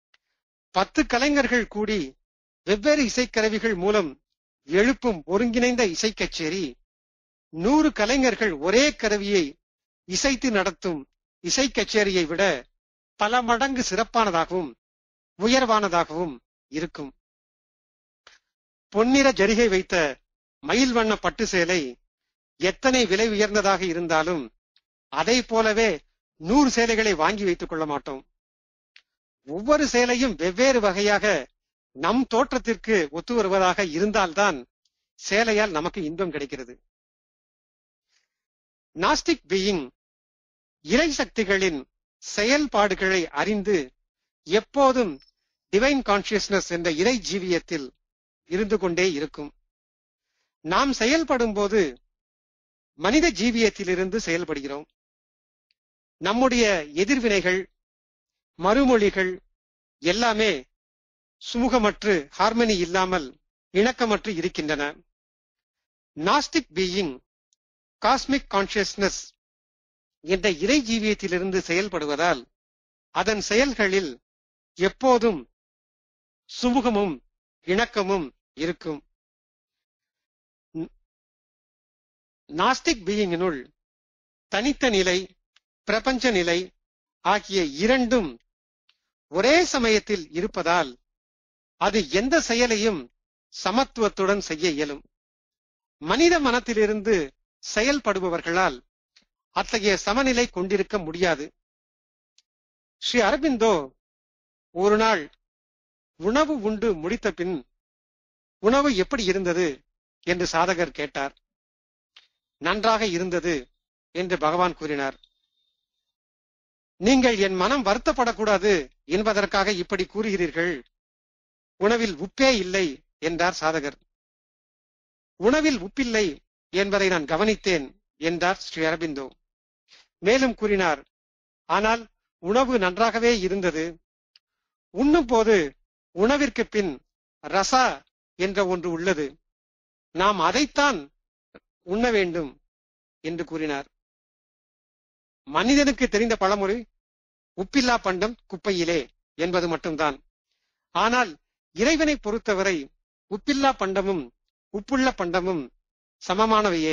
10 கலைஞர்கள் கூடி வெவ்வேறு இசைக்கருவிகள் மூலம் எழுப்பும் ஒருங்கிணைந்த இசை கச்சேரி 100 கலைஞர்கள் ஒரே கருவியை இசைத்து நடத்தும் இசை கச்சேரியை விட பல மடங்கு சிறப்பானதாகவும் உயர்வானதாகவும் இருக்கும். பொன்னிற ஜரிகை வைத்த மயில் வண்ண பட்டு சேலை எத்தனை விலை உயர்ந்ததாக இருந்தாலும் அதை போலவே 100 சேலைகளை வாங்கி வைத்துக் கொள்ள மாட்டோம். ஒவ்வொரு சேலையும் வெவ்வேறு வகையாக நம் தோற்றத்திற்கு ஒத்து வருவதாக இருந்தால்தான் சேலையால் நமக்கு இன்பம் கிடைக்கிறது. நாஸ்டிக் பீயிங் இறை சக்திகளின் செயல்பாடுகளை அறிந்து எப்போதும் டிவைன் கான்சியஸ்னஸ் என்ற இறை ஜீவியத்தில் இருந்து கொண்டே இருக்கும். நாம் செயல்படும் போது மனித ஜீவியத்திலிருந்து செயல்படுகிறோம். நம்முடைய எதிர்வினைகள், மறுமொழிகள் எல்லாமே சுமூகமற்று, ஹார்மனி இல்லாமல், இணக்கமற்று இருக்கின்றன. நாஸ்டிக் பீயிங் காஸ்மிக் கான்சியஸ்னஸ் என்ற இறை ஜீவியத்திலிருந்து செயல்படுவதால் அதன் செயல்களில் எப்போதும் சுமூகமும் இணக்கமும் இருக்கும். நாஸ்டிக் பீயிங்கினுள் தனித்த நிலை, பிரபஞ்ச நிலை ஆகிய இரண்டும் ஒரே சமயத்தில் இருப்பதால் அது எந்த செயலையும் சமத்துவத்துடன் செய்ய இயலும். மனித மனத்திலிருந்து செயல்படுபவர்களால் அத்தகைய சமநிலை கொண்டிருக்க முடியாது. ஸ்ரீ அரபிந்தோ ஒரு நாள் உணவு உண்டு முடித்த பின் உணவு எப்படி இருந்தது என்று சாதகர் கேட்டார். நன்றாக இருந்தது என்று பகவான் கூறினார். நீங்கள் என் மனம் வருத்தப்படக்கூடாது என்பதற்காக இப்படி கூறுகிறீர்கள். உணவில் உப்பே இல்லை என்றார் சாதகர். உணவில் உப்பில்லை என்பதை நான் கவனித்தேன் என்றார் ஸ்ரீ அரபிந்தோ. மேலும் கூறினார், ஆனால் உணவு நன்றாகவே இருந்தது. உண்ணும் போது உணவிற்கு பின் ரசா என்ற ஒன்று உள்ளது. நாம் அதைத்தான் உண்ண வேண்டும் என்று கூறினார். மனிதனுக்கு தெரிந்த பழமொழி உப்பில்லா பண்டம் குப்பையிலே என்பது மட்டும்தான். ஆனால் இறைவனை பொறுத்தவரை உப்பில்லா பண்டமும் உப்புள்ள பண்டமும் சமமானவையே.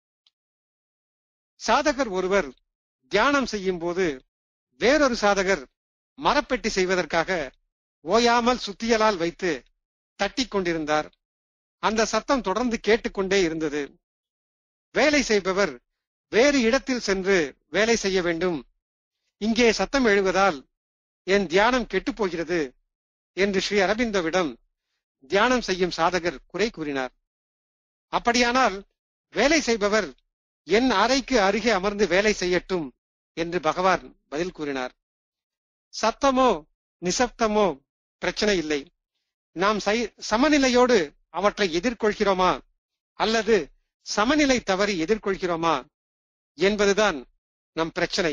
சாதகர் ஒருவர் தியானம் செய்யும் போது வேறொரு சாதகர் மரப்பெட்டி செய்வதற்காக ஓயாமல் சுத்தியலால் வைத்து தட்டிக் கொண்டிருந்தார். அந்த சத்தம் தொடர்ந்து கேட்டுக்கொண்டே இருந்தது. வேலை செய்பவர் வேறு இடத்தில் சென்று வேலை செய்ய வேண்டும், இங்கே சத்தம் எழுவதால் என் தியானம் கெட்டுப் போகிறது என்று ஸ்ரீ அரபிந்தோவிடம் தியானம் செய்யும் சாதகர் குறை கூறினார். அப்படியானால் வேலை செய்பவர் என் அறைக்கு அருகே அமர்ந்து வேலை செய்யட்டும் என்று பகவான் பதில் கூறினார். சத்தமோ நிசப்தமோ பிரச்சனை இல்லை. நாம் சமநிலையோடு அவற்றை எதிர்கொள்கிறோமா அல்லது சமநிலை தவறி எதிர்கொள்கிறோமா என்பதுதான் நம் பிரச்சனை.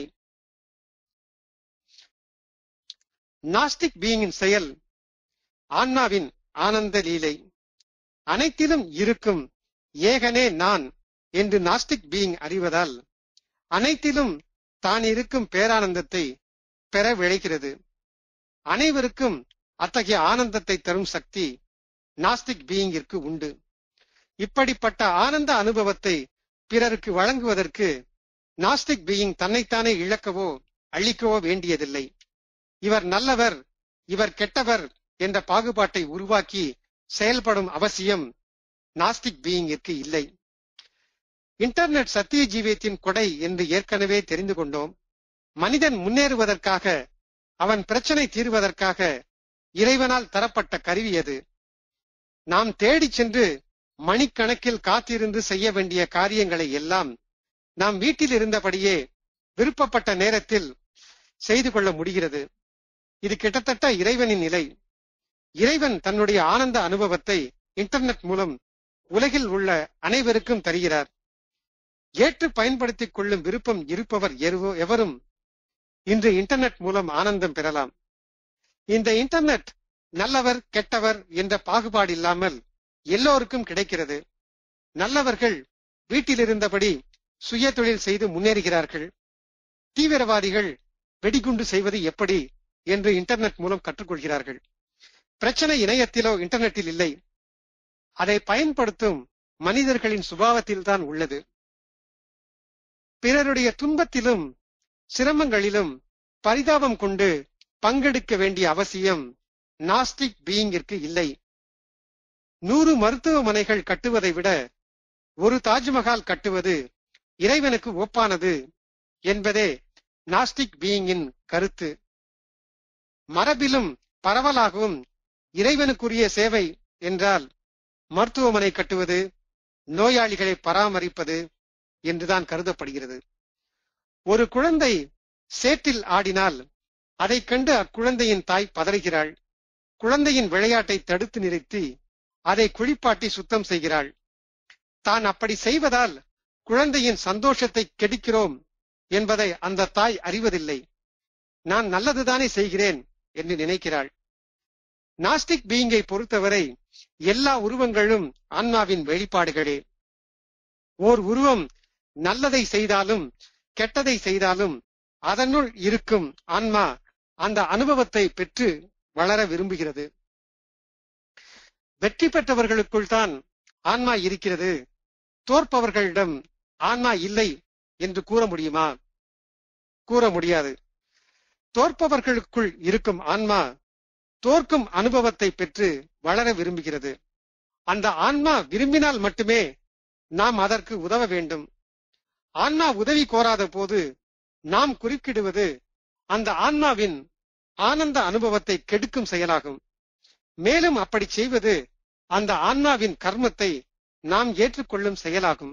நாஸ்டிக் பீயிங்கின் செயல் ஆன்மாவின் ஆனந்த லீலை. அனைத்திலும் இருக்கும் ஏகனே நான் என்று நாஸ்டிக் பீயிங் அறிவதால் அனைத்திலும் தான் இருக்கும் பேரானந்தத்தை பெற விழைகிறது. அனைவருக்கும் அத்தகைய ஆனந்தத்தை தரும் சக்தி நாஸ்டிக் பீயிங்கிற்கு உண்டு. இப்படிப்பட்ட ஆனந்த அனுபவத்தை பிறருக்கு வழங்குவதற்கு நாஸ்டிக் பீயிங் தன்னைத்தானே இழக்கவோ அழிக்கவோ வேண்டியதில்லை. இவர் நல்லவர், இவர் கெட்டவர் என்ற பாகுபாட்டை உருவாக்கி செயல்படும் அவசியம் நாஸ்டிக் பீயிங்கிற்கு இல்லை. இன்டர்நெட் சத்திய ஜீவியத்தின் கொடை என்று ஏற்கனவே தெரிந்து கொண்டோம். மனிதன் முன்னேறுவதற்காக, அவன் பிரச்சனை தீர்வதற்காக இறைவனால் தரப்பட்ட கருவி அது. நாம் தேடிச் சென்று மணிக்கணக்கில் காத்திருந்து செய்ய வேண்டிய காரியங்களை எல்லாம் நாம் வீட்டில் இருந்தபடியே விருப்பப்பட்ட நேரத்தில் செய்து கொள்ள முடிகிறது. இது கிட்டத்தட்ட இறைவனின் நிலை. இறைவன் தன்னுடைய ஆனந்த அனுபவத்தை இன்டர்நெட் மூலம் உலகில் உள்ள அனைவருக்கும் தருகிறார். ஏற்று பயன்படுத்திக் கொள்ளும் விருப்பம் இருப்பவர் எவரும் இன்று இன்டர்நெட் மூலம் ஆனந்தம் பெறலாம். இந்த இன்டர்நெட் நல்லவர் கெட்டவர் என்ற பாகுபாடு இல்லாமல் எல்லோருக்கும் கிடைக்கிறது. நல்லவர்கள் வீட்டில் இருந்தபடி சுய தொழில் செய்து முன்னேறுகிறார்கள். தீவிரவாதிகள் வெடிகுண்டு செய்வது எப்படி என்று இன்டர்நெட் மூலம் கற்றுக்கொள்கிறார்கள். பிரச்சனை இணையத்திலோ இன்டர்நெட்டில் இல்லை, அதை பயன்படுத்தும் மனிதர்களின் சுபாவத்தில்தான் உள்ளது. பிறருடைய துன்பத்திலும் சிரமங்களிலும் பரிதாபம் கொண்டு பங்கெடுக்க வேண்டிய அவசியம் நாஸ்டிக் பீயிங்கிற்கு இல்லை. 100 மருத்துவமனைகள் கட்டுவதை விட ஒரு தாஜ்மஹால் கட்டுவது இறைவனுக்கு ஒப்பானது என்பதே நாஸ்டிக் பீயிங்கின் கருத்து. மரபிலும் பரவலாகவும் இறைவனுக்குரிய சேவை என்றால் மருத்துவமனை கட்டுவது, நோயாளிகளை பராமரிப்பது என்றுதான் கருதப்படுகிறது. ஒரு குழந்தை சேற்றில் ஆடினால் அதைக் கண்டு அக்குழந்தையின் தாய் பதறுகிறாள். குழந்தையின் விளையாட்டை தடுத்து நிறுத்தி அதை குளிப்பாட்டி சுத்தம் செய்கிறாள். தான் அப்படி செய்வதால் குழந்தையின் சந்தோஷத்தை கெடுக்கிறோம் என்பதை அந்த தாய் அறிவதில்லை. நான் நல்லதுதானே செய்கிறேன் என்று நினைக்கிறாள். நாஸ்டிக் பீயிங்கை பொறுத்தவரை எல்லா உருவங்களும் ஆன்மாவின் வெளிப்பாடுகளே. ஓர் உருவம் நல்லதை செய்தாலும் கெட்டதை செய்தாலும் அதனுள் இருக்கும் ஆன்மா அந்த அனுபவத்தை பெற்று வளர விரும்புகிறது. வெற்றி பெற்றவர்களுக்குள் தான் ஆன்மா இருக்கிறது, தோற்பவர்களிடம் ஆன்மா இல்லை என்று கூற முடியுமா? கூற முடியாது. தோற்பவர்களுக்குள் இருக்கும் ஆன்மா தோற்கும் அனுபவத்தை பெற்று வளர விரும்புகிறது. அந்த ஆன்மா விரும்பினால் மட்டுமே நாம் அதற்கு உதவ வேண்டும். ஆன்மா உதவி கோராத போது நாம் குறுக்கிடுவது அந்த ஆன்மாவின் ஆனந்த அனுபவத்தை கெடுக்கும் செயலாகும். மேலும் அப்படி செய்வது அந்த ஆன்மாவின் கர்மத்தை நாம் ஏற்றுக்கொள்ளும் செயலாகும்.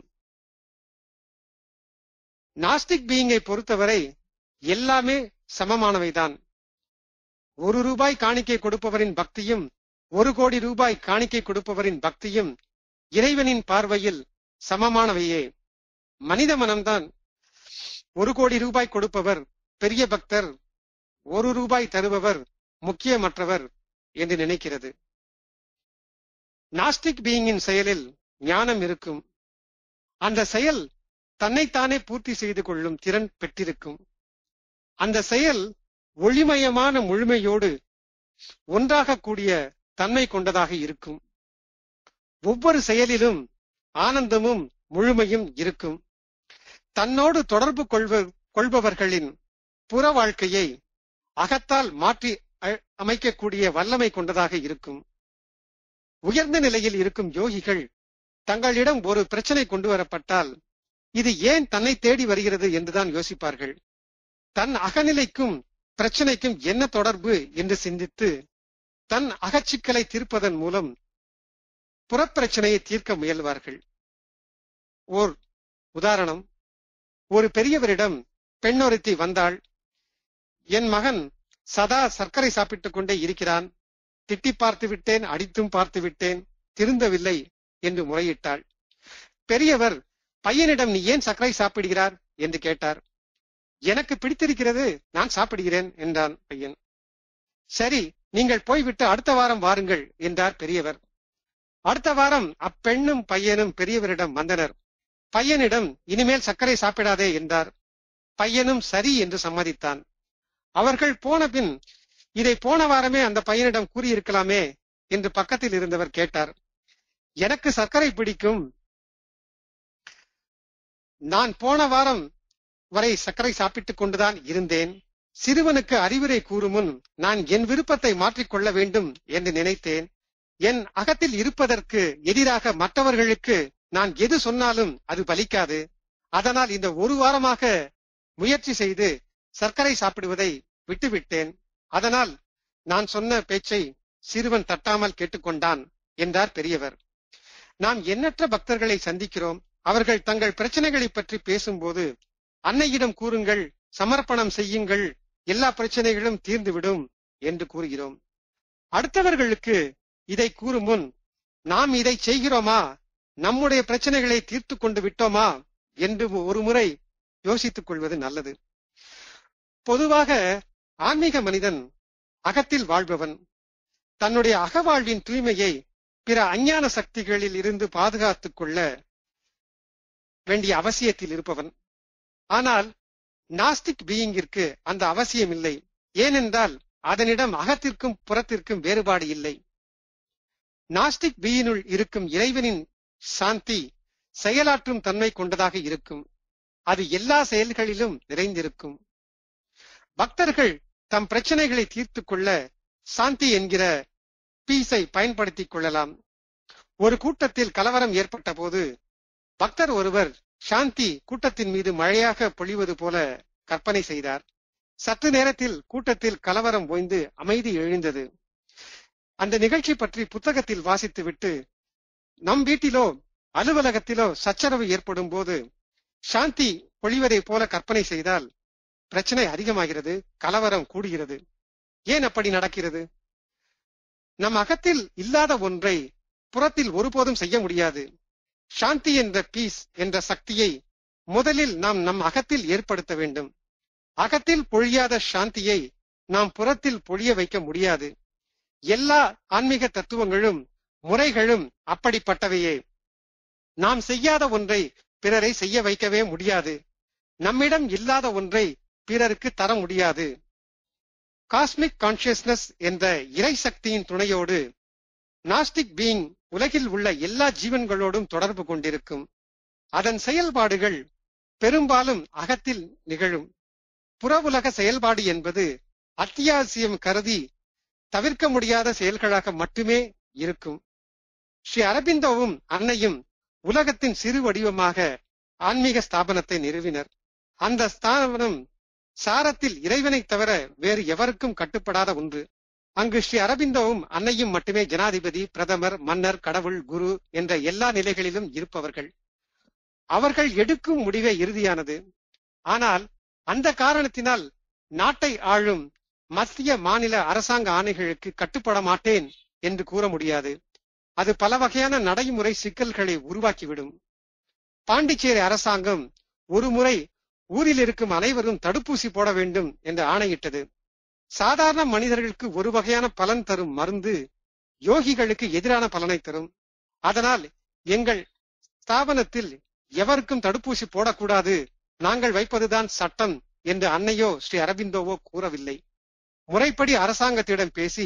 நாஸ்டிக் பீயிங்கை பொறுத்தவரை எல்லாமே சமமானவைதான். 1 ரூபாய் காணிக்கை கொடுப்பவரின் பக்தியும் 1 கோடி ரூபாய் காணிக்கை கொடுப்பவரின் பக்தியும் இறைவனின் பார்வையில் சமமானவையே. மனித மனம்தான் 1 கோடி ரூபாய் கொடுப்பவர் பெரிய பக்தர், 1 ரூபாய் தருபவர் முக்கியமற்றவர் என்று நினைக்கிறது. நாஸ்டிக் பீயிங்கின் செயலில் ஞானம் இருக்கும். அந்த செயல் தன்னைத்தானே பூர்த்தி செய்து கொள்ளும் திறன் பெற்றிருக்கும். அந்த செயல் ஒளிமயமான முழுமையோடு ஒன்றாக கூடிய தன்மை கொண்டதாக இருக்கும். ஒவ்வொரு செயலிலும் ஆனந்தமும் முழுமையும் இருக்கும். தன்னோடு தொடர்பு கொள்பவர்களின் புற வாழ்க்கையை அகத்தால் மாற்றி அமைக்கக்கூடிய வல்லமை கொண்டதாக இருக்கும். உயர்ந்த நிலையில் இருக்கும் யோகிகள் தங்களிடம் ஒரு பிரச்சனை கொண்டு வரப்பட்டால் இது ஏன் தன்னை தேடி வருகிறது என்றுதான் யோசிப்பார்கள். தன் அகநிலைக்கும் பிரச்சனைக்கும் என்ன தொடர்பு என்று சிந்தித்து தன் அகச்சிக்கலை தீர்ப்பதன் மூலம் புறப்பிரச்சனையை தீர்க்க முயல்வார்கள். ஓர் உதாரணம், ஒரு பெரியவரிடம் பெண்ணொருத்தி வந்தாள். என் மகன் சதா சர்க்கரை சாப்பிட்டுக் கொண்டே இருக்கிறான், திட்டி பார்த்து விட்டேன், அடித்தும் பார்த்து விட்டேன், திருந்தவில்லை என்று முறையிட்டாள். பெரியவர் பையனிடம் நீ ஏன் சர்க்கரை சாப்பிடுகிறார் என்று கேட்டார். எனக்கு பிடித்திருக்கிறது, நான் சாப்பிடுகிறேன் என்றான் பையன். சரி, நீங்கள் போய்விட்டு அடுத்த வாரம் வாருங்கள் என்றார் பெரியவர். அடுத்த வாரம் அப்பெண்ணும் பையனும் பெரியவரிடம் வந்தனர். பையனிடம் இனிமேல் சர்க்கரை சாப்பிடாதே என்றார். பையனும் சரி என்று சம்மதித்தான். அவர்கள் போன பின் இதை போன வாரமே அந்த பையனிடம் கூறியிருக்கலாமே என்று பக்கத்தில் இருந்தவர் கேட்டார். எனக்கு சர்க்கரை பிடிக்கும், நான் போன வாரம் வரை சர்க்கரை சாப்பிட்டுக் கொண்டுதான் இருந்தேன். சிறுவனுக்கு அறிவுரை கூறும் முன் நான் என் விருப்பத்தை மாற்றிக்கொள்ள வேண்டும் என்று நினைத்தேன். என் அகத்தில் இருப்பதற்கு எதிராக மற்றவர்களுக்கு நான் எது சொன்னாலும் அது பலிக்காது. அதனால் இந்த ஒரு வாரமாக முயற்சி செய்து சர்க்கரை சாப்பிடுவதை விட்டுவிட்டேன். அதனால் நான் சொன்ன பேச்சை சிறுவன் தட்டாமல் கேட்டுக்கொண்டான் என்றார் பெரியவர். நாம் எண்ணற்ற பக்தர்களை சந்திக்கிறோம். அவர்கள் தங்கள் பிரச்சனைகளை பற்றி பேசும்போது அன்னையிடம் கூறுங்கள், சமர்ப்பணம் செய்யுங்கள், எல்லா பிரச்சனைகளும் தீர்ந்துவிடும் என்று கூறுகிறோம். அடுத்தவர்களுக்கு இதை கூறும் முன் நாம் இதை செய்கிறோமா, நம்முடைய பிரச்சனைகளை தீர்த்து கொண்டு விட்டோமா என்று ஒரு முறை யோசித்துக் கொள்வது நல்லது. பொதுவாக ஆன்மீக மனிதன் அகத்தில் வாழ்பவன். தன்னுடைய அகவாழ்வின் தூய்மையை பிற அஞ்ஞான சக்திகளில் இருந்து பாதுகாத்துக் கொள்ள வேண்டிய அவசியத்தில் இருப்பவன். ஆனால் நாஸ்டிக் பீயிங்கிற்கு அந்த அவசியம் இல்லை. ஏனென்றால் அதனிடம் அகத்திற்கும் புறத்திற்கும் வேறுபாடு இல்லை. நாஸ்டிக் பீயினுள் இருக்கும் இறைவனின் சாந்தி செயலாற்றும் தன்மை கொண்டதாக இருக்கும். அது எல்லா செயல்களிலும் நிறைந்திருக்கும். பக்தர்கள் தம் பிரச்சனைகளை தீர்த்துக் கொள்ள சாந்தி என்கிற பீஸை பயன்படுத்திக் கொள்ளலாம். ஒரு கூட்டத்தில் கலவரம் ஏற்பட்ட போது பக்தர் ஒருவர் சாந்தி கூட்டத்தின் மீது மழையாக பொழிவது போல கற்பனை செய்தார். சற்று நேரத்தில் கூட்டத்தில் கலவரம் ஓய்ந்து அமைதி எழுந்தது. அந்த நிகழ்ச்சி பற்றி புத்தகத்தில் வாசித்துவிட்டு நம் வீட்டிலோ அலுவலகத்திலோ சச்சரவு ஏற்படும் போது சாந்தி பொழிவதை போல கற்பனை செய்தால் பிரச்சனை அதிகமாகிறது, கலவரம் கூடுகிறது. ஏன் அப்படி நடக்கிறது? நம் அகத்தில் இல்லாத ஒன்றை புறத்தில் ஒருபோதும் செய்ய முடியாது. சாந்தி என்ற பீஸ் என்ற சக்தியை முதலில் நாம் நம் அகத்தில் ஏற்படுத்த வேண்டும். அகத்தில் பொழியாத சாந்தியை நாம் புறத்தில் பொழிய வைக்க முடியாது. எல்லா ஆன்மீக தத்துவங்களும் முறைகளும் அப்படிப்பட்டவையே. நாம் செய்யாத ஒன்றை பிறரை செய்ய வைக்கவே முடியாது. நம்மிடம் இல்லாத ஒன்றை பிறருக்கு தர முடியாது. காஸ்மிக் கான்சியஸ்னஸ் என்ற இறை சக்தியின் துணையோடு நாஸ்டிக் பீயிங் உலகில் உள்ள எல்லா ஜீவன்களோடும் தொடர்பு கொண்டிருக்கும். அதன் செயல்பாடுகள் பெரும்பாலும் அகத்தில் நிகழும். புற உலக செயல்பாடு என்பது அத்தியாவசியம் கருதி தவிர்க்க முடியாத செயல்களாக மட்டுமே இருக்கும். ஸ்ரீ அரபிந்தோவும் அன்னையும் உலகத்தின் சிறு வடிவமாக ஆன்மீக ஸ்தாபனத்தை நிறுவினர். அந்த ஸ்தாபனம் சாரத்தில் இறைவனை தவிர வேறு எவருக்கும் கட்டுப்படாத ஒன்று. அங்கு ஸ்ரீ அரபிந்தோவும் அன்னையும் மட்டுமே ஜனாதிபதி, பிரதமர், மன்னர், கடவுள், குரு என்ற எல்லா நிலைகளிலும் இருப்பவர்கள். அவர்கள் எடுக்கும் முடிவே இறுதியானது. ஆனால் அந்த காரணத்தினால் நாட்டை ஆளும் மத்திய மாநில அரசாங்க ஆணைகளுக்கு கட்டுப்பட மாட்டேன் என்று கூற முடியாது. அது பல வகையான நடைமுறை சிக்கல்களை உருவாக்கிவிடும். பாண்டிச்சேரி அரசாங்கம் ஒரு முறை ஊரில் இருக்கும் அனைவரும் தடுப்பூசி போட வேண்டும் என்று ஆணையிட்டது. சாதாரண மனிதர்களுக்கு ஒரு வகையான பலன் தரும் மருந்து யோகிகளுக்கு எதிரான பலனை தரும். அதனால் எங்கள் ஸ்தாபனத்தில் எவருக்கும் தடுப்பூசி போடக்கூடாது, நாங்கள் வைப்பதுதான் சட்டம் என்று அன்னையோ ஸ்ரீ அரபிந்தோவோ கூறவில்லை. முறைப்படி அரசாங்கத்திடம் பேசி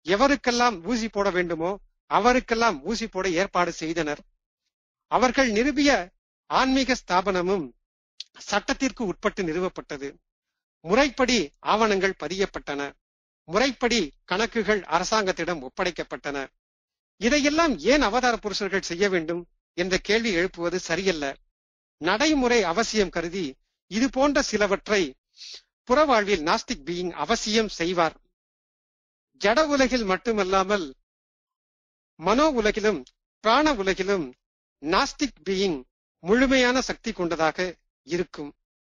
எவருக்கெல்லாம் ஊசி போட வேண்டுமோ அவருக்கெல்லாம் ஊசி போட ஏற்பாடு செய்தனர். அவர்கள் நிறுவிய ஆன்மீக ஸ்தாபனமும் சட்டத்திற்கு உட்பட்டு நிறுவப்பட்டது. முறைப்படி ஆவணங்கள் பதியப்பட்டன. முறைப்படி கணக்குகள் அரசாங்கத்திடம் ஒப்படைக்கப்பட்டன. இதையெல்லாம் ஏன் அவதார புருஷர்கள் செய்ய வேண்டும் என்ற கேள்வி எழுப்புவது சரியல்ல. நடைமுறை அவசியம் கருதி இது போன்ற சிலவற்றை புறவாழ்வில் நாஸ்டிக் பீயிங் அவசியம் செய்வார். ஜட உலகில் மட்டுமல்லாமல் மனோ உலகிலும் பிராண உலகிலும் நாஸ்டிக் பீயிங் முழுமையான சக்தி கொண்டதாக இருக்கும்.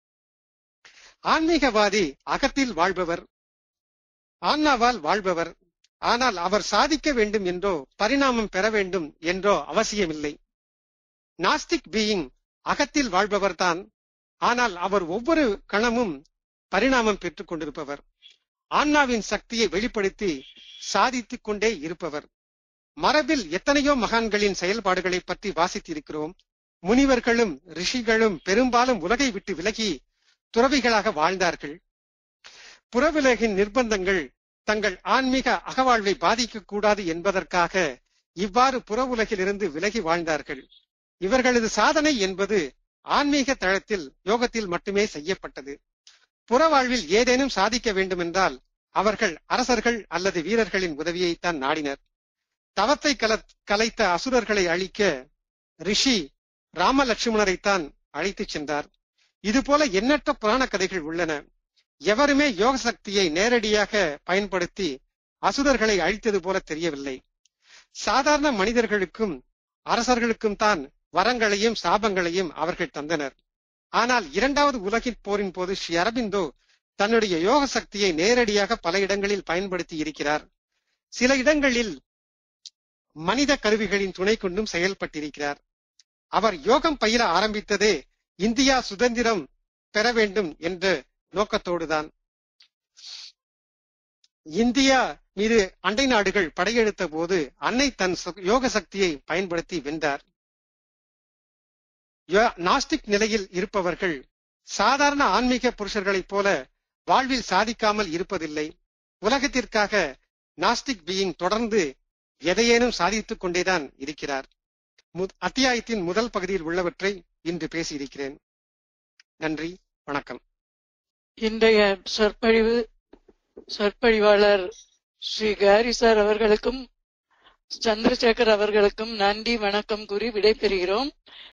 ஆன்மீகவாதி அகத்தில் வாழ்பவர், ஆன்மாவால் வாழ்பவர். ஆனால் அவர் சாதிக்க வேண்டும் என்றோ பரிணாமம் பெற வேண்டும் என்றோ அவசியமில்லை. நாஸ்டிக் பீயிங் அகத்தில் வாழ்பவர்தான். ஆனால் அவர் ஒவ்வொரு கணமும் பரிணாமம் பெற்றுக் கொண்டிருப்பவர். ஆன்மாவின் சக்தியை வெளிப்படுத்தி சாதித்துக் கொண்டே இருப்பவர். மரபில் எத்தனையோ மகான்களின் செயல்பாடுகளை பற்றி வாசித்திருக்கிறோம். முனிவர்களும் ரிஷிகளும் பெரும்பாலும் உலகை விட்டு விலகி துறவிகளாக வாழ்ந்தார்கள். புறவுலகின் நிர்பந்தங்கள் தங்கள் ஆன்மீக அகவாழ்வை பாதிக்க கூடாது என்பதற்காக இவ்வாறு புற உலகிலிருந்து விலகி வாழ்ந்தார்கள். இவர்களது சாதனை என்பது ஆன்மீக தளத்தில் யோகத்தில் மட்டுமே செய்யப்பட்டது. புறவாழ்வில் ஏதேனும் சாதிக்க வேண்டுமென்றால் அவர்கள் அரசர்கள் அல்லது வீரர்களின் உதவியைத்தான் நாடினர். தவத்தை கலைத்த அசுரர்களை அழிக்க ரிஷி ராம லட்சுமணரைத்தான் அழைத்துச் சென்றார். இதுபோல எண்ணற்ற புராண கதைகள் உள்ளன. எவருமே யோக சக்தியை நேரடியாக பயன்படுத்தி அசுரர்களை அழித்தது போல தெரியவில்லை. சாதாரண மனிதர்களுக்கும் அரசர்களுக்கும் தான் வரங்களையும் சாபங்களையும் அவர்கள் தந்தனர். ஆனால் இரண்டாவது உலகின் போரின் போது ஸ்ரீ அரபிந்தோ தன்னுடைய யோக சக்தியை நேரடியாக பல இடங்களில் பயன்படுத்தி இருக்கிறார். சில இடங்களில் மனித கருவிகளின் துணை கொண்டும் செயல்பட்டிருக்கிறார். அவர் யோகம் பயில ஆரம்பித்ததே இந்தியா சுதந்திரம் பெற வேண்டும் என்ற நோக்கத்தோடுதான். இந்தியா மீது அண்டை நாடுகள் படையெடுத்த போது அன்னை தன் யோக சக்தியை பயன்படுத்தி வென்றார். நாஸ்டிக் நிலையில் இருப்பவர்கள் சாதாரண ஆன்மீக புருஷர்களைப் போல வாழ்வில் சாதிக்காமல் இருப்பதில்லை. உலகத்திற்காக நாஸ்டிக் பீயிங் தொடர்ந்து எதையேனும் சாதித்துக் கொண்டேதான் இருக்கிறார். அத்தியாயத்தின் முதல் பகுதியில் உள்ளவற்றை இன்று பேசியிருக்கிறேன். நன்றி, வணக்கம். இன்றைய சொற்பொழிவாளர் ஸ்ரீ காரி சார் அவர்களுக்கும் சந்திரசேகர் அவர்களுக்கும் நன்றி வணக்கம் கூறி விடைபெறுகிறோம்.